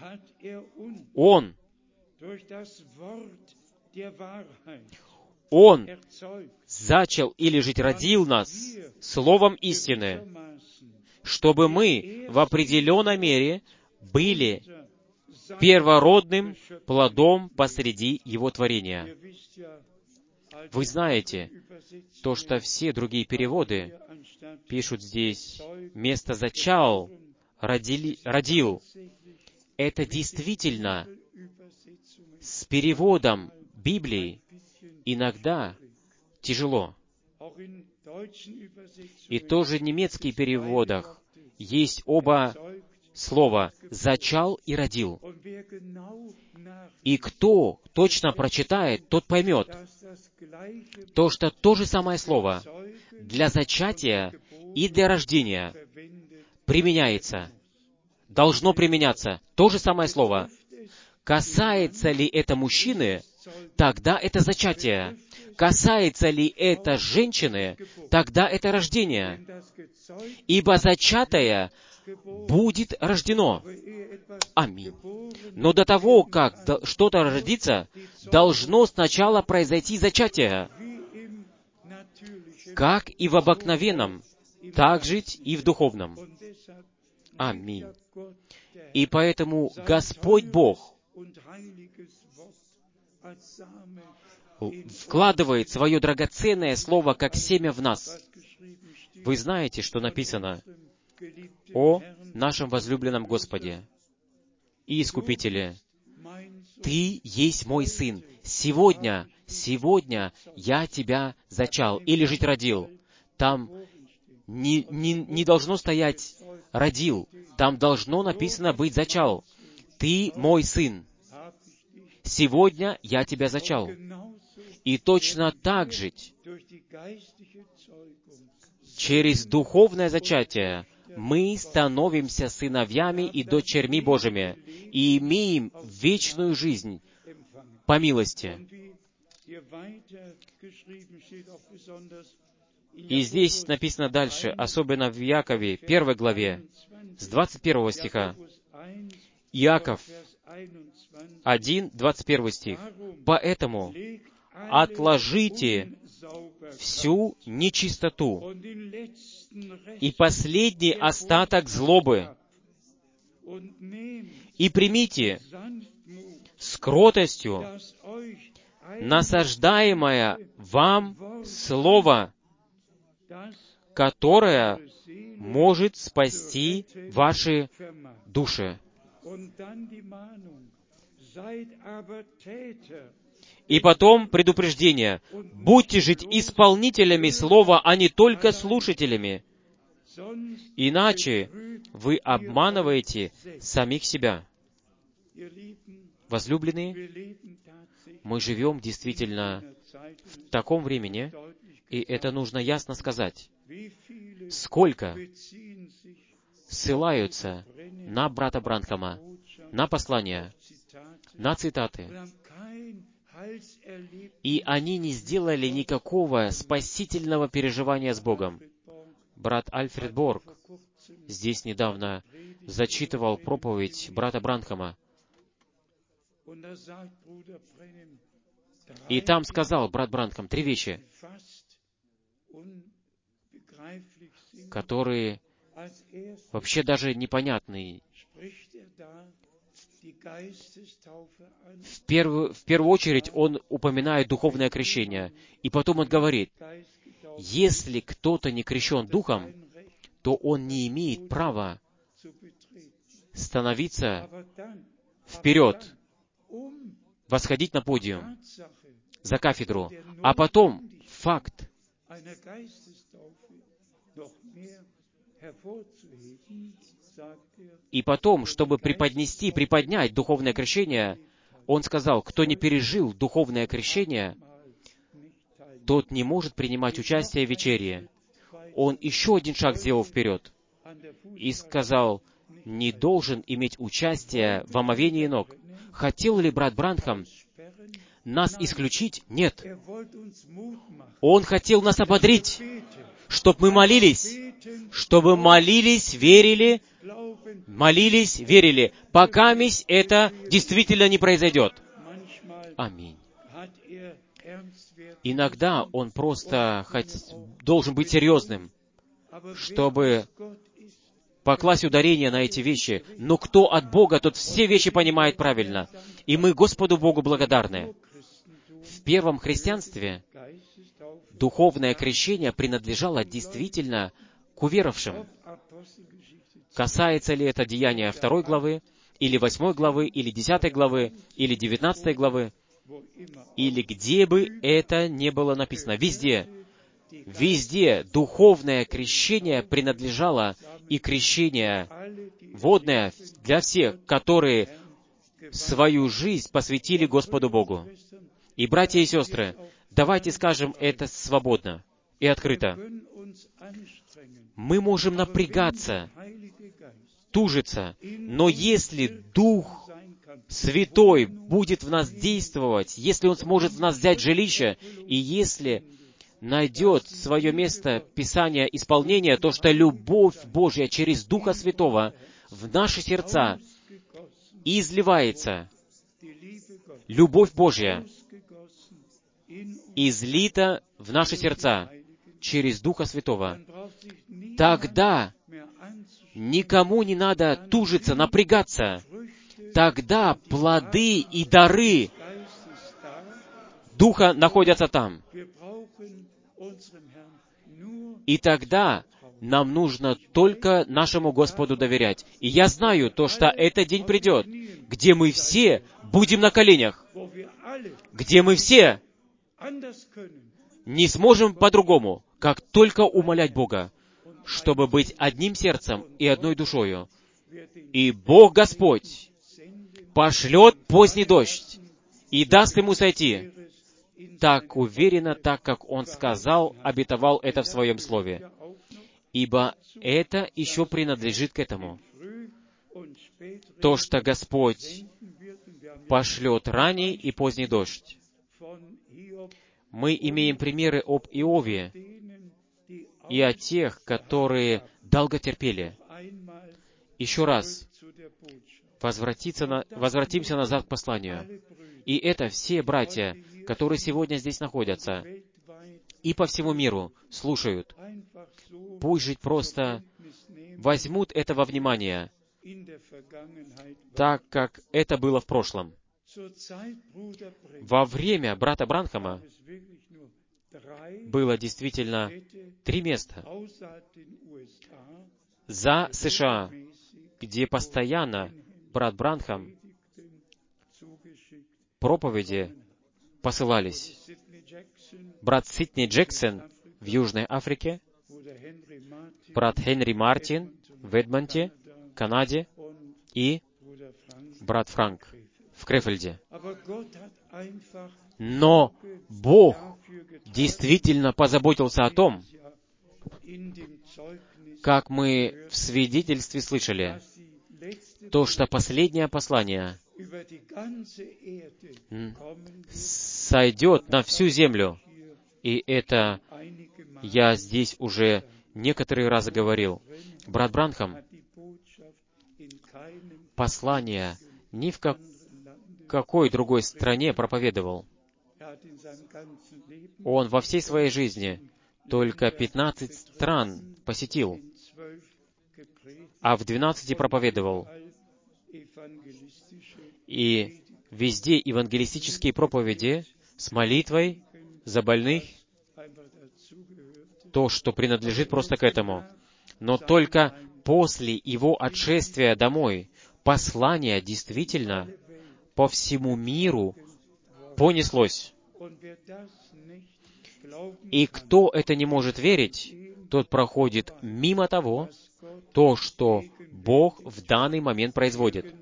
Он зачал или же родил нас словом истины, чтобы мы в определенной мере были первородным плодом посреди Его творения». Вы знаете, то, что все другие переводы пишут здесь вместо «зачал», «родил». Это действительно с переводом Библии иногда тяжело. И тоже в немецких переводах есть оба слова «зачал» и «родил». И кто точно прочитает, тот поймет, то, что то же самое слово для зачатия и для рождения применяется, должно применяться. То же самое слово. Касается ли это мужчины, тогда это зачатие. Касается ли это женщины, тогда это рождение. Ибо зачатое будет рождено. Аминь. Но до того, как что-то родится, должно сначала произойти зачатие. Как и в обыкновенном, так же и в духовном. Аминь. И поэтому Господь Бог вкладывает свое драгоценное слово как семя в нас. Вы знаете, что написано о нашем возлюбленном Господе и Искупителе. «Ты есть мой Сын. Сегодня я тебя зачал или же родил». Там не должно стоять «родил». Там должно написано быть «зачал». «Ты мой Сын. Сегодня я тебя зачал». И точно так же, через духовное зачатие, мы становимся сыновьями и дочерьми Божьими и имеем вечную жизнь по милости. И здесь написано дальше, особенно в Иакове, 1 главе, с 21 стиха. Иаков 1, 21 стих. «Поэтому отложите всю нечистоту и последний остаток злобы, и примите с кротостью насаждаемое вам слово, которая может спасти ваши души. И потом предупреждение. Будьте же исполнителями слова, а не только слушателями. Иначе вы обманываете самих себя. Возлюбленные, мы живем действительно в таком времени, и это нужно ясно сказать. Сколько ссылаются на брата Бранхама, на послания, на цитаты, и они не сделали никакого спасительного переживания с Богом. Брат Альфред Борг здесь недавно зачитывал проповедь брата Бранхама, и там сказал брат Бранхам 3 вещи, которые вообще даже непонятны. В первую очередь он упоминает духовное крещение, и потом он говорит, если кто-то не крещен Духом, то он не имеет права становиться вперед, восходить на подиум, за кафедру, а потом факт и потом, чтобы приподнять духовное крещение, он сказал, кто не пережил духовное крещение, тот не может принимать участие в вечере. Он еще один шаг сделал вперед и сказал, не должен иметь участие в омовении ног. Хотел ли брат Бранхам нас исключить? Нет. Он хотел нас ободрить, чтобы мы молились, верили, пока это действительно не произойдет. Аминь. Иногда он просто должен быть серьезным, чтобы покласть ударение на эти вещи. Но кто от Бога, тот все вещи понимает правильно. И мы Господу Богу благодарны. В первом христианстве духовное крещение принадлежало действительно к уверовавшим. Касается ли это деяния 2 главы, или 8 главы, или 10 главы, или 19 главы, или где бы это ни было написано. Везде духовное крещение принадлежало, и крещение водное для всех, которые свою жизнь посвятили Господу Богу. И, братья и сестры, давайте скажем это свободно и открыто. Мы можем напрягаться, тужиться, но если Дух Святой будет в нас действовать, если Он сможет в нас взять жилище, и если найдет свое место Писания исполнения, то что любовь Божья через Духа Святого в наши сердца изливается. Любовь Божья излита в наши сердца через Духа Святого. Тогда никому не надо тужиться, напрягаться. Тогда плоды и дары Духа находятся там. И тогда нам нужно только нашему Господу доверять. И я знаю то, что этот день придет, где мы все будем на коленях, где мы все не сможем по-другому, как только умолять Бога, чтобы быть одним сердцем и одной душою. И Бог Господь пошлет поздний дождь и даст ему сойти, так уверенно, так как Он сказал, обетовал это в Своем Слове. Ибо это еще принадлежит к этому. То, что Господь пошлет ранний и поздний дождь. Мы имеем примеры об Иове и о тех, которые долго терпели. Еще раз, возвратимся назад к посланию. И это все братья, которые сегодня здесь находятся и по всему миру слушают. Пусть же просто возьмут это во внимание, так как это было в прошлом. Во время брата Бранхама было действительно 3 места за США, где постоянно брат Бранхам проповеди посылались. Брат Сидни Джексон в Южной Африке, брат Хенри Мартин в Эдмонте, Канаде и брат Франк в Крефельде. Но Бог действительно позаботился о том, как мы в свидетельстве слышали, то, что последнее послание сойдет на всю землю. И это я здесь уже некоторые разы говорил. Брат Бранхам послание ни в какой другой стране проповедовал. Он во всей своей жизни только 15 стран посетил, а в 12 проповедовал. И везде евангелистические проповеди с молитвой за больных, то, что принадлежит просто к этому. Но только после его отшествия домой послание действительно по всему миру понеслось. И кто это не может верить, тот проходит мимо того, то, что Бог в данный момент производит.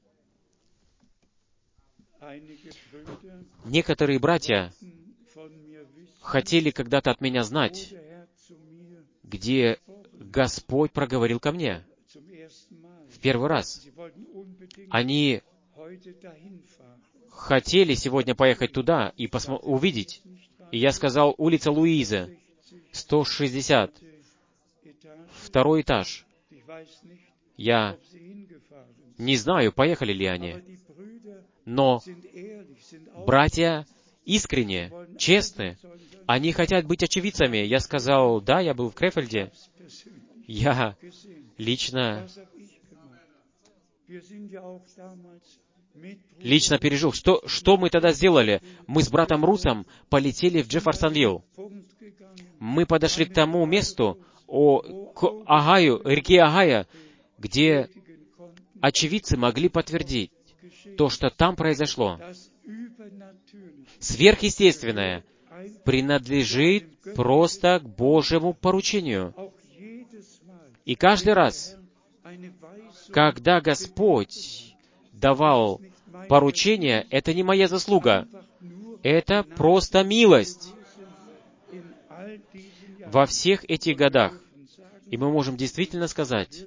Некоторые братья хотели когда-то от меня знать, где Господь проговорил ко мне в первый раз. Они хотели сегодня поехать туда и увидеть. И я сказал, улица Луиза, 160, 2 этаж. Я не знаю, поехали ли они, но братья искренне, честны, они хотят быть очевидцами. Я сказал, да, я был в Крефельде. Я лично пережил. Что мы тогда сделали? Мы с братом Русом полетели в Джефферсонвилл. Мы подошли к тому месту, к Огайо, реке Огайо, где очевидцы могли подтвердить то, что там произошло. Сверхъестественное принадлежит просто к Божьему поручению. И каждый раз, когда Господь давал поручение, это не моя заслуга. Это просто милость. Во всех этих годах. И мы можем действительно сказать,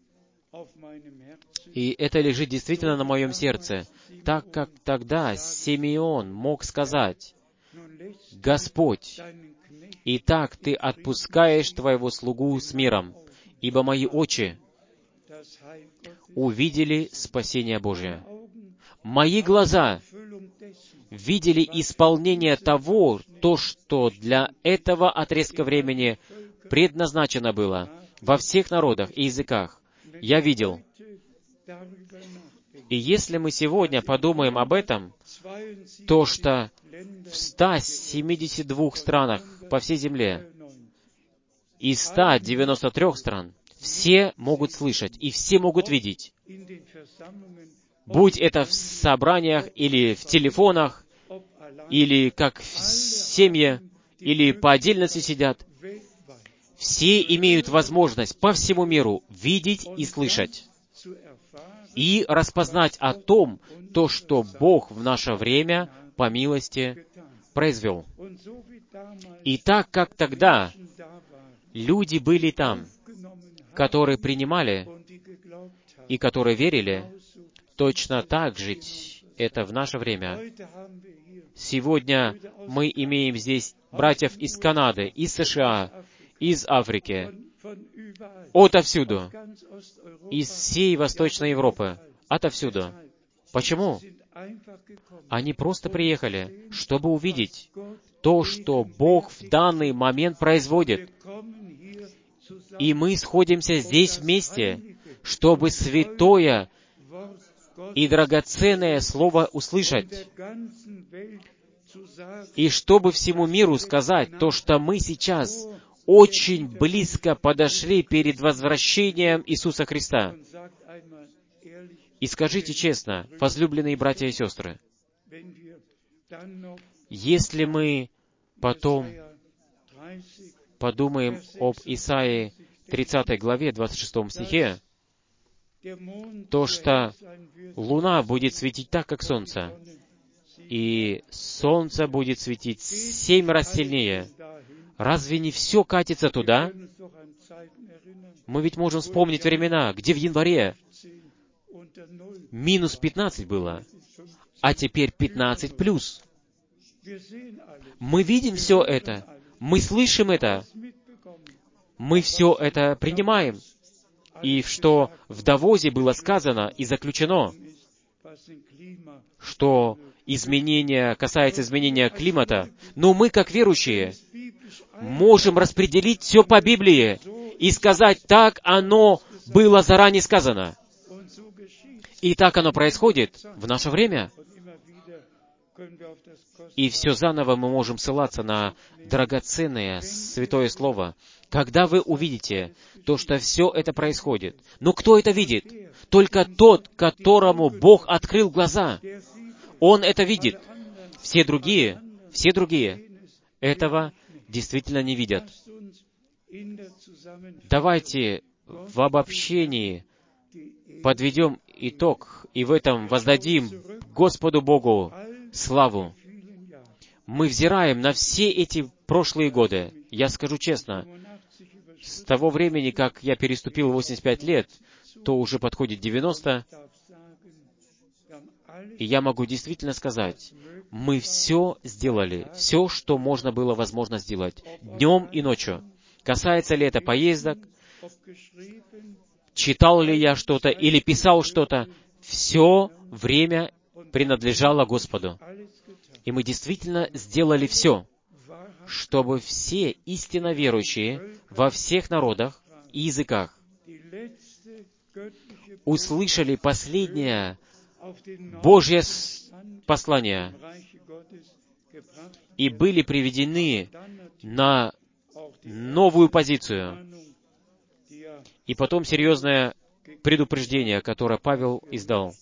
и это лежит действительно на моем сердце, так как тогда Симеон мог сказать, «Господь, итак Ты отпускаешь Твоего слугу с миром, ибо мои очи увидели спасение Божие. Мои глаза видели исполнение того, то, что для этого отрезка времени предназначено было во всех народах и языках. Я видел». И если мы сегодня подумаем об этом, то, что в 172 странах по всей земле, из 193 стран, все могут слышать и все могут видеть. Будь это в собраниях, или в телефонах, или как в семье, или по отдельности сидят, все имеют возможность по всему миру видеть и слышать, и распознать о том, то, что Бог в наше время, по милости, произвел. И так как тогда люди были там, которые принимали и которые верили, точно так же это в наше время. Сегодня мы имеем здесь братьев из Канады, из США, из Африки, отовсюду, из всей Восточной Европы, отовсюду. Почему? Они просто приехали, чтобы увидеть то, что Бог в данный момент производит. И мы сходимся здесь вместе, чтобы святое и драгоценное Слово услышать И чтобы всему миру сказать то, что мы сейчас очень близко подошли перед возвращением Иисуса Христа. И скажите честно, возлюбленные братья и сестры, если мы потом подумаем об Исаии 30 главе, 26 стихе, то, что луна будет светить так, как солнце, и солнце будет светить 7 раз сильнее, разве не все катится туда? Мы ведь можем вспомнить времена, где в январе минус 15 было, а теперь 15 плюс. Мы видим все это, мы слышим это, мы все это принимаем. И что в Давосе было сказано и заключено, что касается изменения климата, но мы, как верующие, можем распределить все по Библии и сказать, так оно было заранее сказано. И так оно происходит в наше время. И все заново мы можем ссылаться на драгоценное Святое Слово. Когда вы увидите то, что все это происходит, но кто это видит? Только тот, которому Бог открыл глаза. Он это видит. Все другие этого действительно не видят. Давайте в обобщении подведем итог и в этом воздадим Господу Богу славу. Мы взираем на все эти прошлые годы. Я скажу честно, с того времени, как я переступил 85 лет, то уже подходит 90, и я могу действительно сказать, мы все сделали, все, что можно было возможно сделать, днем и ночью. Касается ли это поездок, читал ли я что-то или писал что-то, все время принадлежало Господу. И мы действительно сделали все, чтобы все истинно верующие во всех народах и языках услышали последнее Божье послание и были приведены на новую позицию. И потом серьезное предупреждение, которое Павел издал,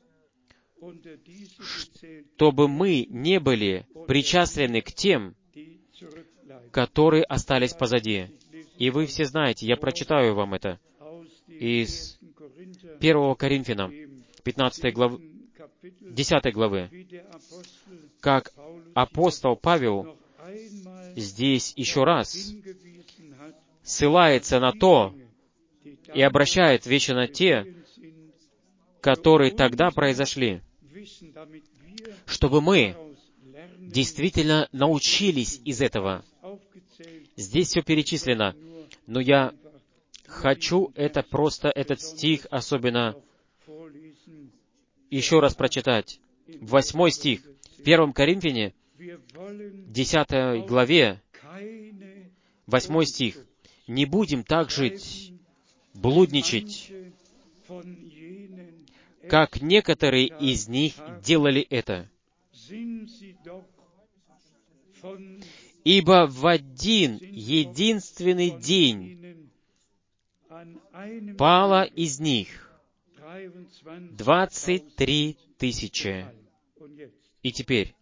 чтобы мы не были причастны к тем, которые остались позади. И вы все знаете, я прочитаю вам это из 1 Коринфянам, 15 главы, 10 главы, как апостол Павел здесь еще раз ссылается на то и обращает вещи на те, которые тогда произошли, чтобы мы действительно научились из этого. Здесь все перечислено, но я хочу этот стих особенно еще раз прочитать. 8 стих. В 1 Коринфяне, 10 главе, 8 стих. «Не будем так жить, блудничать, как некоторые из них делали это. Ибо в один единственный день пало из них 23 тысячи. И теперь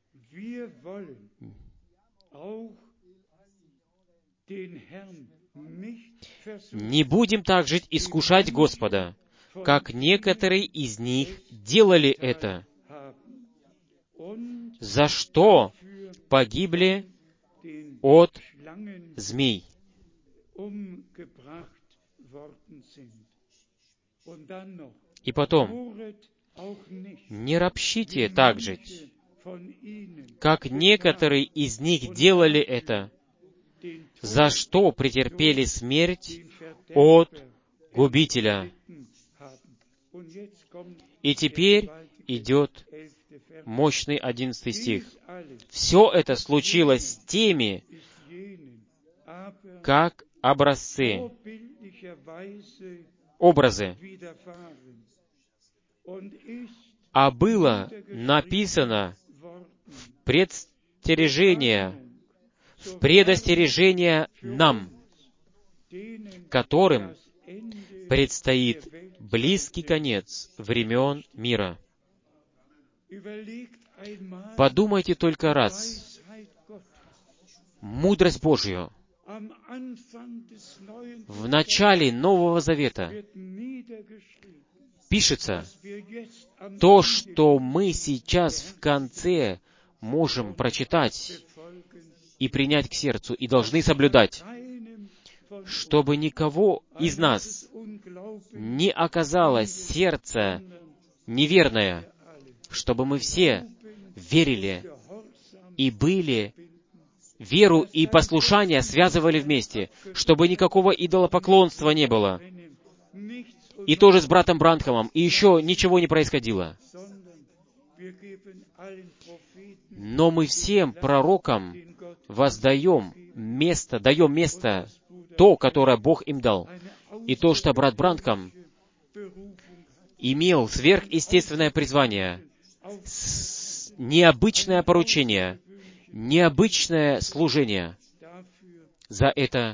не будем также искушать Господа, как некоторые из них делали это, за что погибли от змей. И потом, не ропщите также, как некоторые из них делали это, за что претерпели смерть от губителя». И теперь идет мощный 11 стих. «Все это случилось с теми, как образы, а было написано в предостережение нам, которым предстоит близкий конец времен мира. Подумайте только раз. Мудрость Божью в начале Нового Завета пишется то, что мы сейчас в конце можем прочитать и принять к сердцу, и должны соблюдать, чтобы никого из нас не оказалось сердце неверное, чтобы мы все верили и были, веру и послушание связывали вместе, чтобы никакого идолопоклонства не было. И тоже с братом Бранхамом, и еще ничего не происходило. Но мы всем пророкам даем место, то, которое Бог им дал. И то, что брат Бранхам имел сверхъестественное призвание, необычное поручение, необычное служение. За это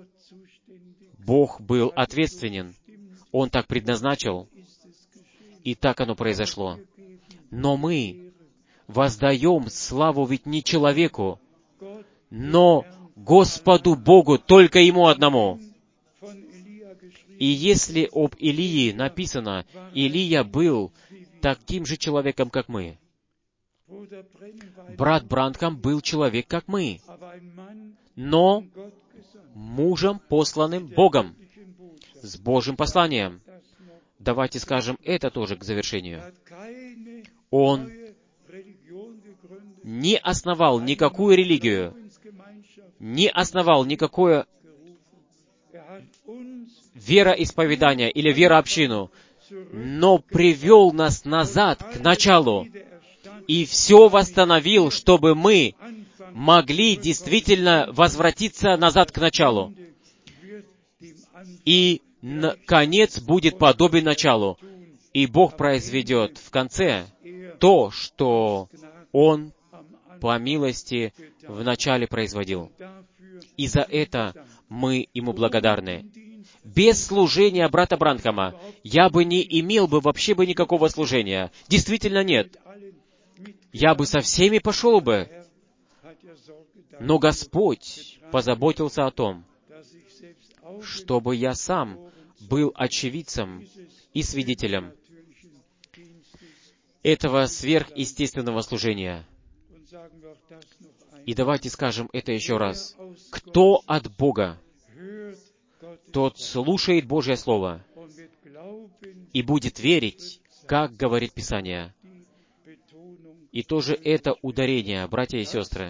Бог был ответственен. Он так предназначил, и так оно произошло. Но мы воздаем славу ведь не человеку, но Господу Богу, только Ему одному. И если об Илии написано, Илия был таким же человеком, как мы. Брат Бранхам был человек, как мы, но мужем, посланным Богом, с Божьим посланием. Давайте скажем это тоже к завершению. Он не основал никакую религию, не основал никакое вероисповедание или верообщину, но привел нас назад к началу и все восстановил, чтобы мы могли действительно возвратиться назад к началу. И конец будет подобен началу. И Бог произведет в конце то, что Он по милости в начале производил. И за это мы Ему благодарны. Без служения брата Бранхама я бы не имел бы вообще бы никакого служения. Действительно нет. Я бы со всеми пошел бы. Но Господь позаботился о том, чтобы я сам был очевидцем и свидетелем этого сверхъестественного служения. И давайте скажем это еще раз. Кто от Бога, тот слушает Божье Слово и будет верить, как говорит Писание. И тоже это ударение, братья и сестры,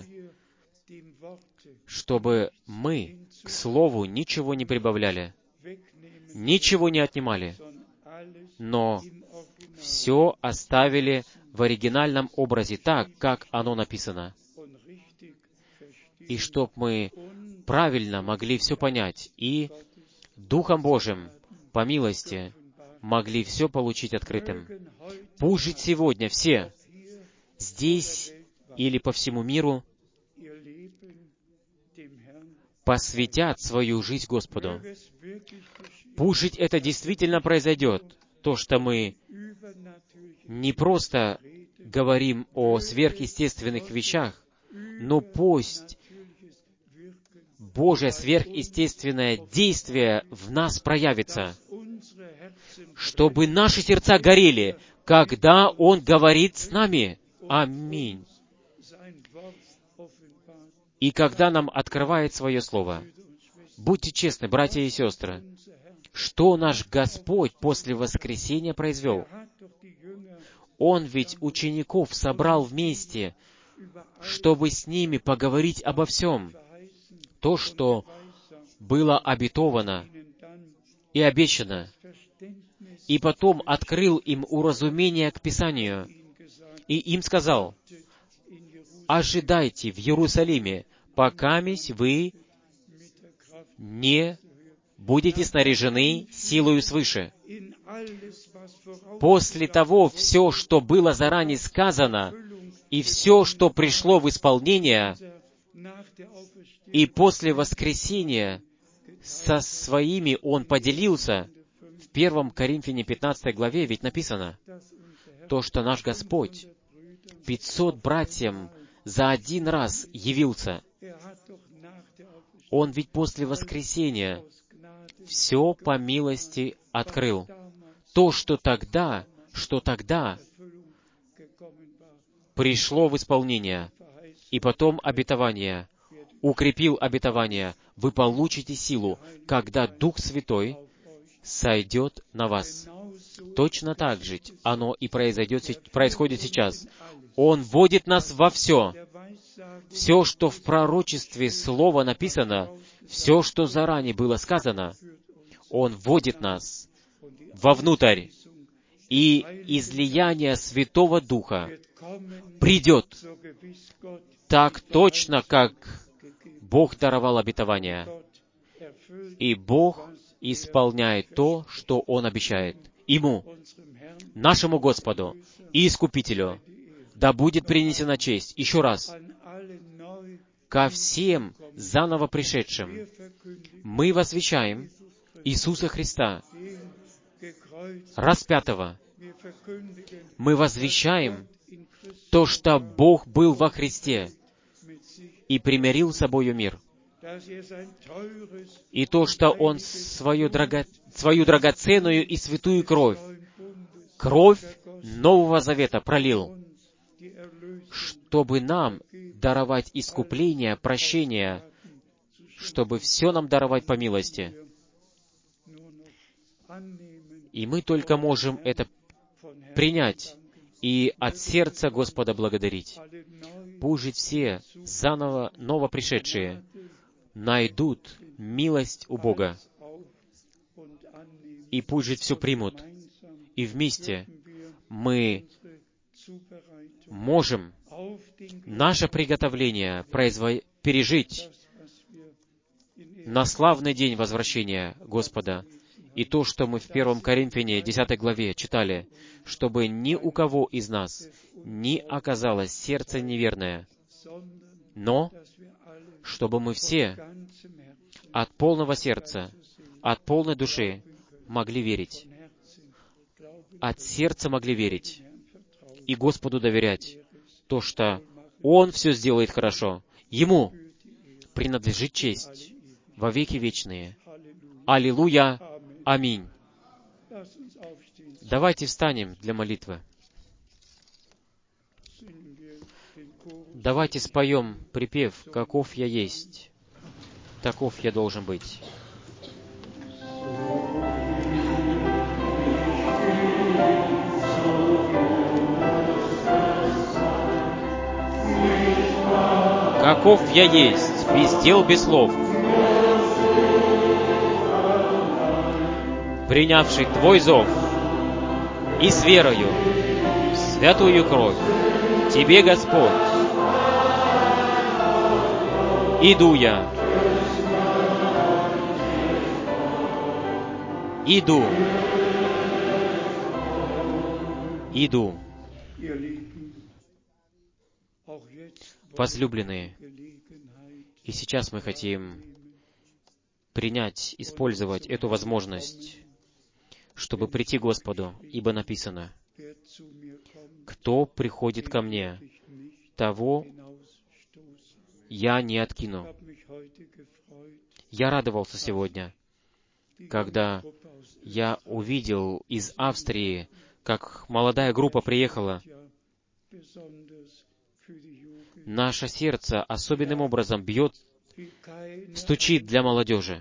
чтобы мы к Слову ничего не прибавляли, ничего не отнимали, но все оставили в оригинальном образе, так, как оно написано. И чтоб мы правильно могли все понять, и Духом Божьим, по милости, могли все получить открытым. Пусть сегодня все, здесь или по всему миру, посвятят свою жизнь Господу. Пусть это действительно произойдет, то, что мы не просто говорим о сверхъестественных вещах, но пусть Божье сверхъестественное действие в нас проявится, чтобы наши сердца горели, когда Он говорит с нами. Аминь. И когда нам открывает Свое Слово. Будьте честны, братья и сестры, что наш Господь после воскресения произвел? Он ведь учеников собрал вместе, чтобы с ними поговорить обо всем. То, что было обетовано и обещано. И потом открыл им уразумение к Писанию. И им сказал: ожидайте в Иерусалиме, покамись вы не будете снаряжены силою свыше. После того, все, что было заранее сказано, И все, что пришло в исполнение, и после воскресения со своими Он поделился. В 1 Коринфяне 15 главе ведь написано, то, что наш Господь 500 братьям за один раз явился. Он ведь после воскресения все по милости открыл. То, что тогда пришло в исполнение, и потом обетование, укрепил обетование, вы получите силу, когда Дух Святой сойдет на вас. Точно так же оно и происходит сейчас. Он вводит нас во все. Все, что в пророчестве Слова написано, все, что заранее было сказано, Он вводит нас вовнутрь. И излияние Святого Духа придет так точно, как Бог даровал обетование. И Бог исполняет то, что Он обещает. Ему, нашему Господу и Искупителю, да будет принесена честь. Еще раз, ко всем заново пришедшим мы возвещаем Иисуса Христа, распятого. Мы возвещаем то, что Бог был во Христе и примирил с собою мир. И то, что Он свою драгоценную и святую кровь Нового Завета пролил, чтобы нам даровать искупление, прощение, чтобы все нам даровать по милости. И мы только можем это принять и от сердца Господа благодарить. Пусть все заново новопришедшие найдут милость у Бога, и пусть же все примут. И вместе мы можем наше приготовление пережить на славный день возвращения Господа. И то, что мы в 1 Коринфяне 10 главе читали, чтобы ни у кого из нас не оказалось сердце неверное, но чтобы мы все от полного сердца, от полной души могли верить, от сердца могли верить и Господу доверять, то, что Он все сделает хорошо. Ему принадлежит честь во веки вечные. Аллилуйя! Аминь. Давайте встанем для молитвы. Давайте споем припев «Каков я есть, таков я должен быть». Каков я есть, без дел, без слов, принявший Твой зов и с верою в святую кровь Тебе, Господь, иду я, иду. Возлюбленные, и сейчас мы хотим принять, использовать эту возможность, чтобы прийти к Господу, ибо написано, «Кто приходит ко мне, того я не откину». Я радовался сегодня, когда я увидел из Австрии, как молодая группа приехала. Наше сердце особенным образом бьет, стучит для молодежи.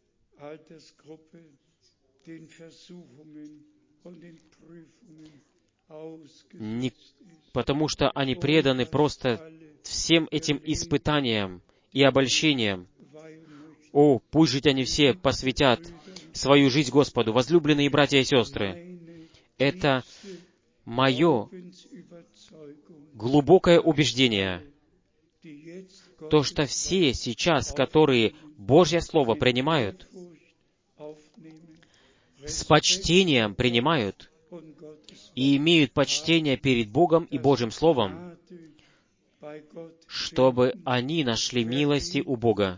Не потому, что они преданы просто всем этим испытаниям и обольщениям. О, пусть же они все посвятят свою жизнь Господу. Возлюбленные братья и сестры, это мое глубокое убеждение, то, что все сейчас, которые Божье Слово принимают, с почтением принимают и имеют почтение перед Богом и Божьим Словом, чтобы они нашли милости у Бога,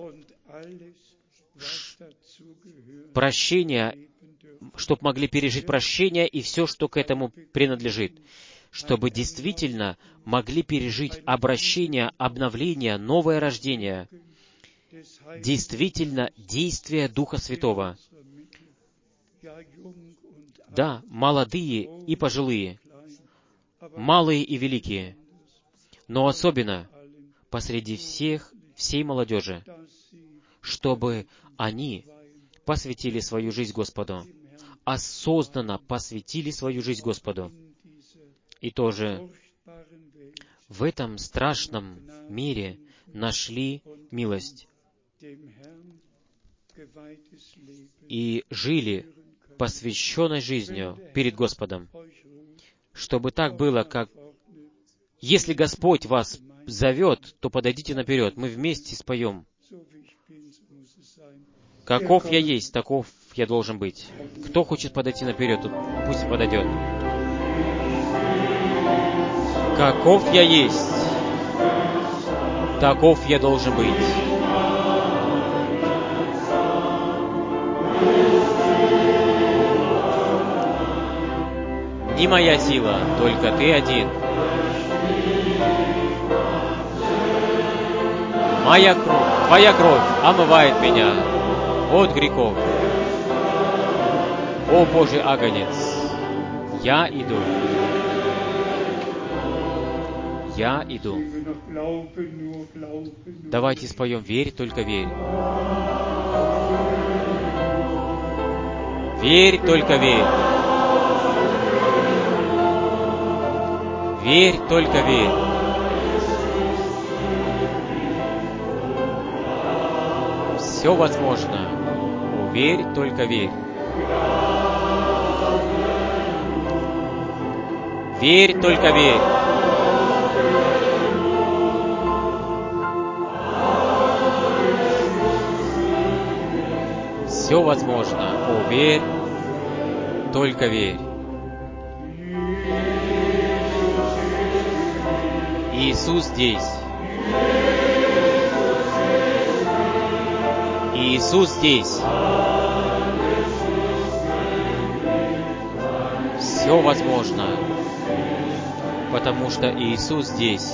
прощение, чтобы могли пережить прощение и все, что к этому принадлежит, чтобы действительно могли пережить обращение, обновление, новое рождение, действительно действие Духа Святого. Да, молодые и пожилые, малые и великие, но особенно посреди всей молодежи, чтобы они посвятили свою жизнь Господу, осознанно посвятили свою жизнь Господу. И тоже в этом страшном мире нашли милость и жили посвященной жизнью перед Господом. Чтобы так было, как если Господь вас зовет, то подойдите наперед, мы вместе споем. Каков я есть, таков я должен быть. Кто хочет подойти наперед, пусть подойдет. Каков я есть, таков я должен быть. Не моя сила, только Ты один. Моя кровь, Твоя кровь омывает меня от грехов. О Божий агнец, я иду. Я иду. Давайте споем «Верь, только верь». Верь, только верь. Верь, только верь. Все возможно. Верь, только верь. Верь, только верь. Все возможно. Верь, только верь. Иисус здесь. Иисус здесь. Все возможно, потому что Иисус здесь.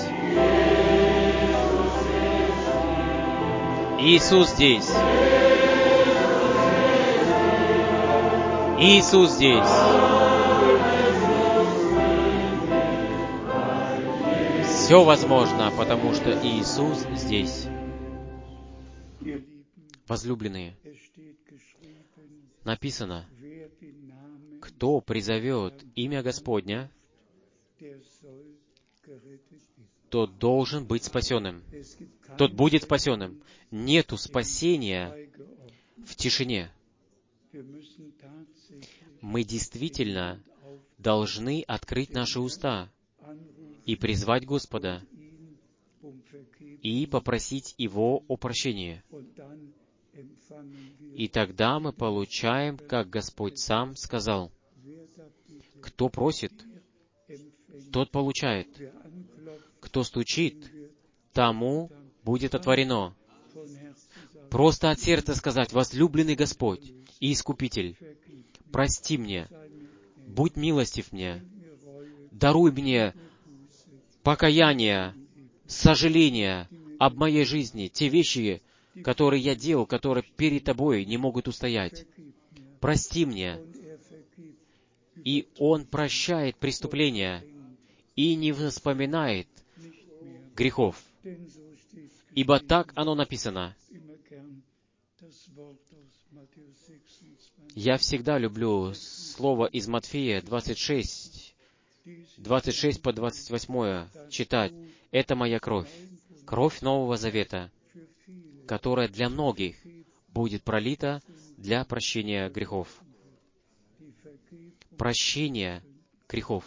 Иисус здесь. Иисус здесь. Все возможно, потому что Иисус здесь. Возлюбленные, написано, кто призовет имя Господня, тот должен быть спасенным. Тот будет спасенным. Нету спасения в тишине. Мы действительно должны открыть наши уста и призвать Господа, и попросить Его о прощении. И тогда мы получаем, как Господь сам сказал, кто просит, тот получает. Кто стучит, тому будет отворено. Просто от сердца сказать: возлюбленный Господь и Искупитель, прости мне, будь милостив мне, даруй мне покаяние, сожаление об моей жизни, те вещи, которые я делал, которые перед Тобой не могут устоять. Прости мне. И Он прощает преступления и не вспоминает грехов. Ибо так оно написано. Я всегда люблю слово из Матфея 26 по 28 читать. Это моя кровь, кровь Нового Завета, которая для многих будет пролита для прощения грехов. Прощение грехов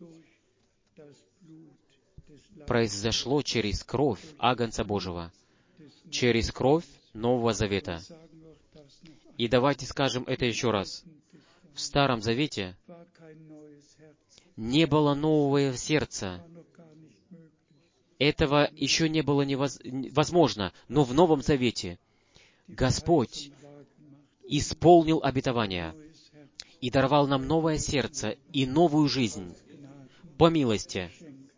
произошло через кровь Агнца Божьего, через кровь Нового Завета. И давайте скажем это еще раз. В Старом Завете не было нового сердца. Этого еще не было возможно, но в Новом Завете Господь исполнил обетование и даровал нам новое сердце и новую жизнь по милости.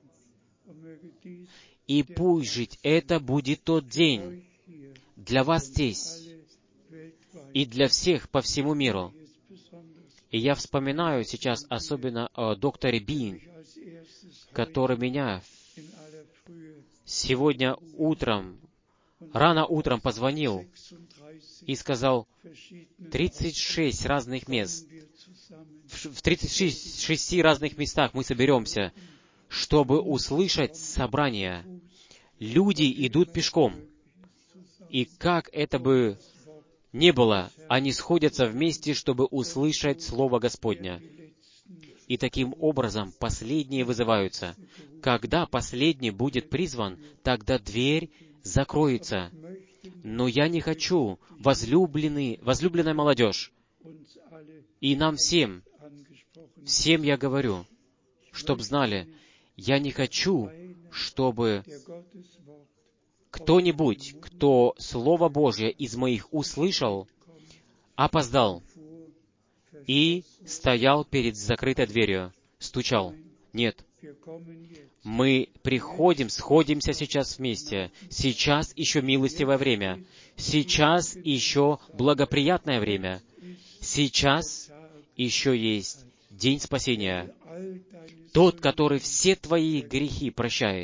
И пусть жить это будет тот день для вас здесь и для всех по всему миру. И я вспоминаю сейчас особенно о докторе Бин, который меня сегодня утром, рано утром позвонил и сказал, 36 разных мест, в 36 разных местах мы соберемся, чтобы услышать собрание. Люди идут пешком. И как это бы ни было, они сходятся вместе, чтобы услышать Слово Господня. И таким образом последние вызываются. Когда последний будет призван, тогда дверь закроется. Но я не хочу, возлюбленная молодежь, и нам всем я говорю, чтоб знали, я не хочу, чтобы кто-нибудь, кто Слово Божье из моих услышал, опоздал и стоял перед закрытой дверью, стучал. Нет. Мы приходим, сходимся сейчас вместе. Сейчас еще милостивое время. Сейчас еще благоприятное время. Сейчас еще есть день спасения. Тот, который все твои грехи прощает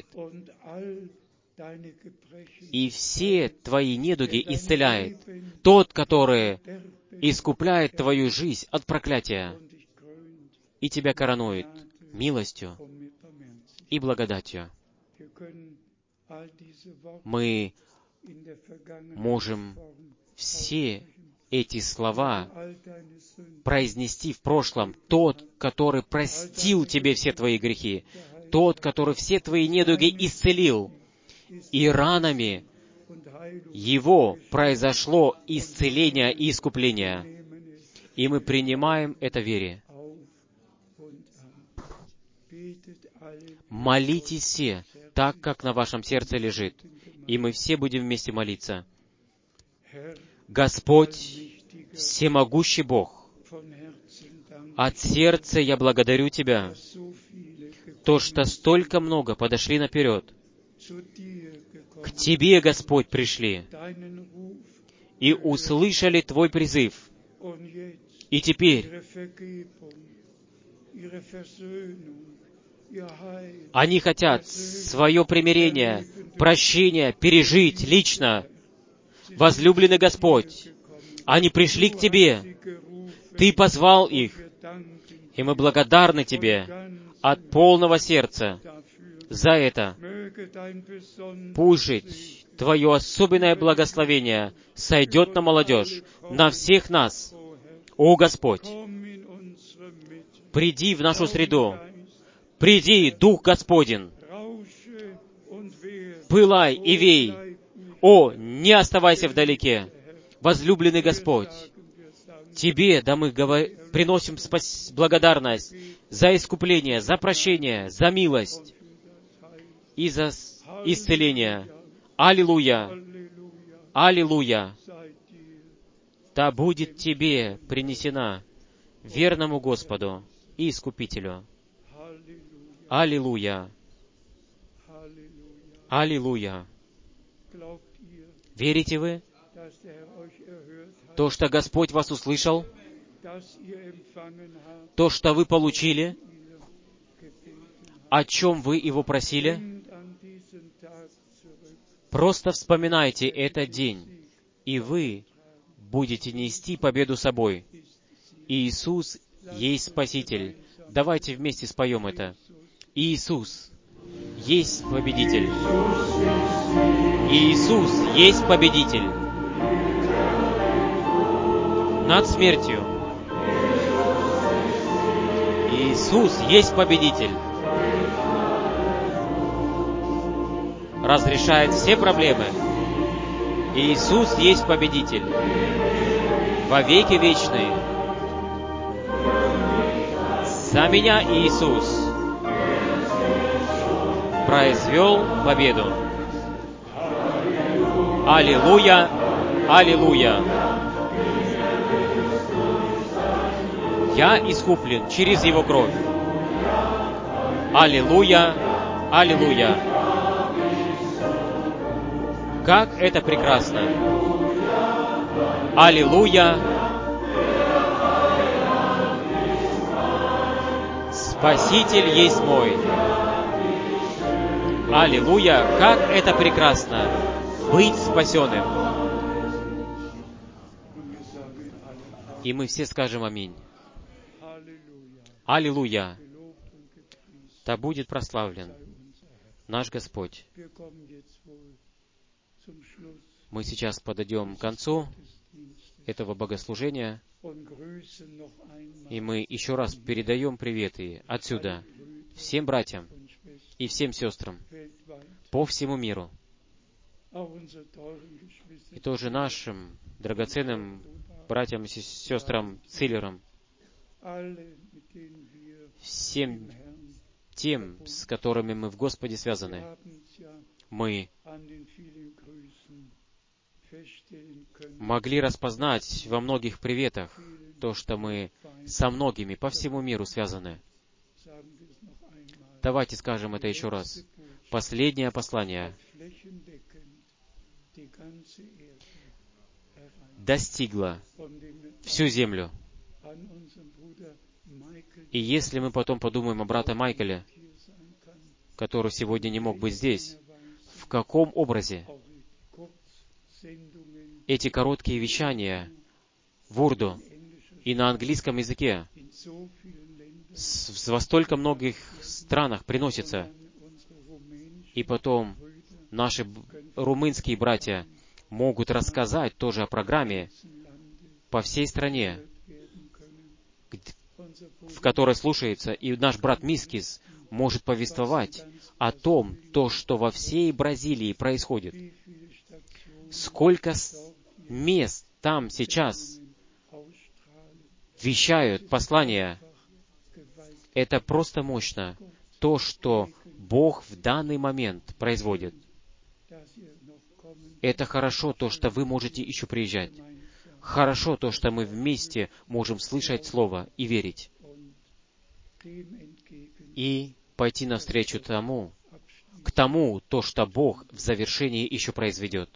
и все твои недуги исцеляет. Тот, который искупляет твою жизнь от проклятия и тебя коронует милостью и благодатью. Мы можем все эти слова произнести в прошлом. Тот, который простил тебе все твои грехи, тот, который все твои недуги исцелил, и ранами Его произошло исцеление и искупление. И мы принимаем это в вере. Молитесь все, так, как на вашем сердце лежит. И мы все будем вместе молиться. Господь, всемогущий Бог, от сердца я благодарю Тебя, то, что столько много подошли наперед. К Тебе, Господь, пришли и услышали Твой призыв. И теперь они хотят свое примирение, прощение пережить лично. Возлюбленный Господь, они пришли к Тебе. Ты позвал их. И мы благодарны Тебе от полного сердца за это. Пусть же Твое особенное благословение сойдет на молодежь, на всех нас. О Господь, приди в нашу среду. Приди, Дух Господень. Пылай и вей. О, не оставайся вдалеке. Возлюбленный Господь, Тебе, да мы приносим благодарность за искупление, за прощение, за милость и за исцеление. Аллилуйя! Аллилуйя! Да будет Тебе принесена верному Господу и Искупителю. Аллилуйя! Аллилуйя! Верите вы, то, что Господь вас услышал, то, что вы получили, о чем вы Его просили? Просто вспоминайте этот день, и вы будете нести победу собой. Иисус есть Спаситель. Давайте вместе споем это. Иисус есть Победитель. Иисус есть Победитель над смертью. Иисус есть Победитель. Разрешает все проблемы. Иисус есть Победитель. Во веки вечные. За меня, Иисус. произвел победу. Аллилуйя! Аллилуйя! Я искуплен через Его кровь. Аллилуйя! Аллилуйя! Как это прекрасно! Аллилуйя! Спаситель есть мой! Аллилуйя! Как это прекрасно! Быть спасенным! И мы все скажем аминь. Аллилуйя! Да будет прославлен наш Господь. Мы сейчас подойдем к концу этого богослужения, и мы еще раз передаем приветы отсюда всем братьям и всем сестрам по всему миру, и тоже нашим драгоценным братьям и сестрам Циллерам, всем тем, с которыми мы в Господе связаны. Мы могли распознать во многих приветах то, что мы со многими по всему миру связаны. Давайте скажем это еще раз. Последнее послание достигло всю землю. И если мы потом подумаем о брате Майкеле, который сегодня не мог быть здесь, в каком образе эти короткие вещания в урду и на английском языке во столько многих странах приносятся, и потом наши румынские братья могут рассказать тоже о программе по всей стране, в которой слушается, и наш брат Мискис может повествовать о том, то, что во всей Бразилии происходит. Сколько мест там сейчас вещают послания. Это просто мощно. То, что Бог в данный момент производит. Это хорошо, то, что вы можете еще приезжать. Хорошо то, что мы вместе можем слышать Слово и верить. И пойти навстречу к тому, то, что Бог в завершении еще произведет.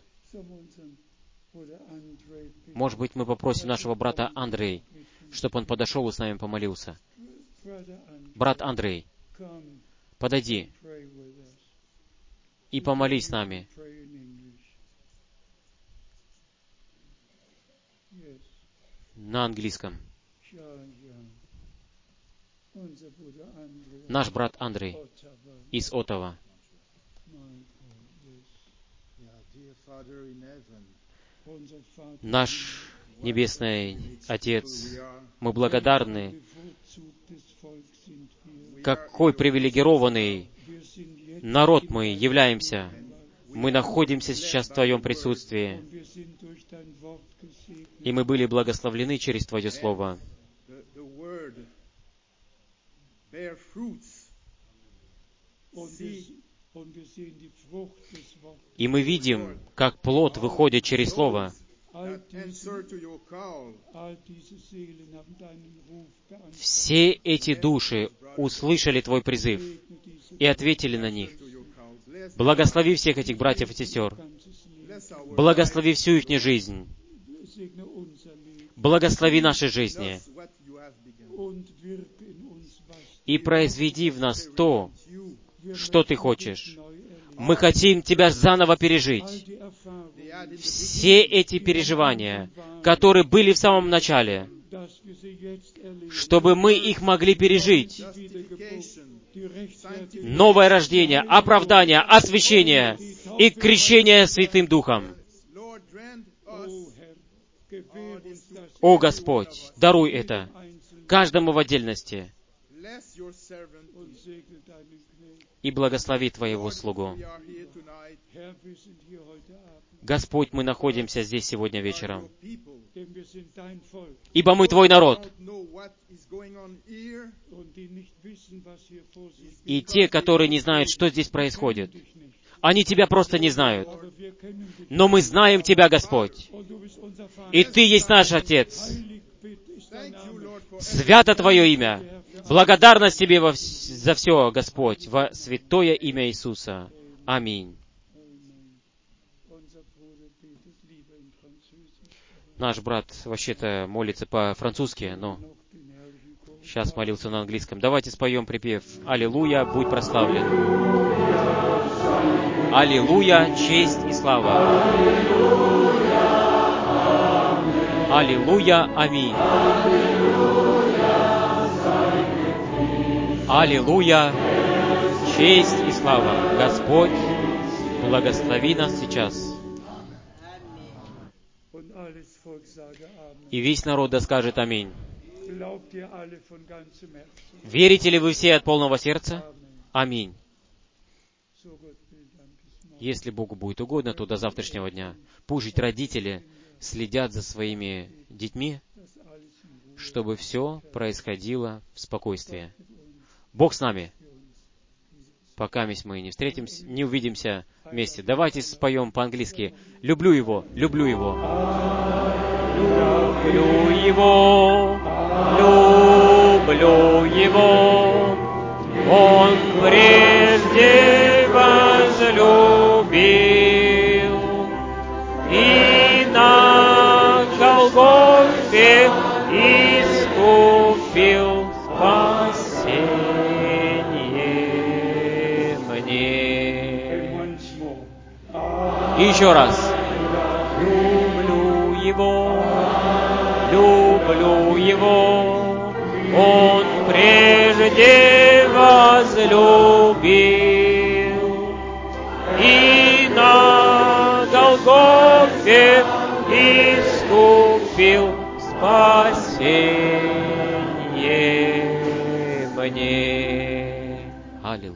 Может быть, мы попросим нашего брата Андрей, чтобы он подошел и с нами помолился. Брат Андрей, подойди и помолись с нами. На английском. Наш брат Андрей из Оттава. Наш Небесный Отец, мы благодарны, какой привилегированный народ мы являемся. Мы находимся сейчас в Твоем присутствии, и мы были благословлены через Твое Слово. И мы видим, как плод выходит через Слово. Все эти души услышали Твой призыв и ответили на них. Благослови всех этих братьев и сестер. Благослови всю их жизнь. Благослови наши жизни. И произведи в нас то, что Ты хочешь. Мы хотим Тебя заново пережить. Все эти переживания, которые были в самом начале, чтобы мы их могли пережить. Новое рождение, оправдание, освящение и крещение Святым Духом. О Господь, даруй это каждому в отдельности. и благослови Твоего слугу. Господь, мы находимся здесь сегодня вечером, ибо мы Твой народ. И те, которые не знают, что здесь происходит, они Тебя просто не знают. Но мы знаем Тебя, Господь. И Ты есть наш Отец. Свято Твое имя. Благодарность Тебе за все, Господь, во святое имя Иисуса. Аминь. Наш брат вообще-то молится по-французски, но сейчас молился на английском. Давайте споем припев «Аллилуйя, будь прославлен». Аллилуйя, честь и слава. Аллилуйя, аминь. Аллилуйя, честь и слава. Господь, благослови нас сейчас. И весь народ да скажет аминь. Верите ли вы все от полного сердца? Аминь. Если Богу будет угодно, то до завтрашнего дня. Пусть родители следят за своими детьми, чтобы все происходило в спокойствии. Бог с нами. Пока мы не встретимся, не увидимся вместе. Давайте споем по-английски. Люблю Его, люблю Его. Люблю Его, люблю Его. Он прежде возлюбил и на Голгофе искупил спасение мне. И еще раз. Люблю Его, люблю Его. Он прежде возлюбил и на Голгофе искупил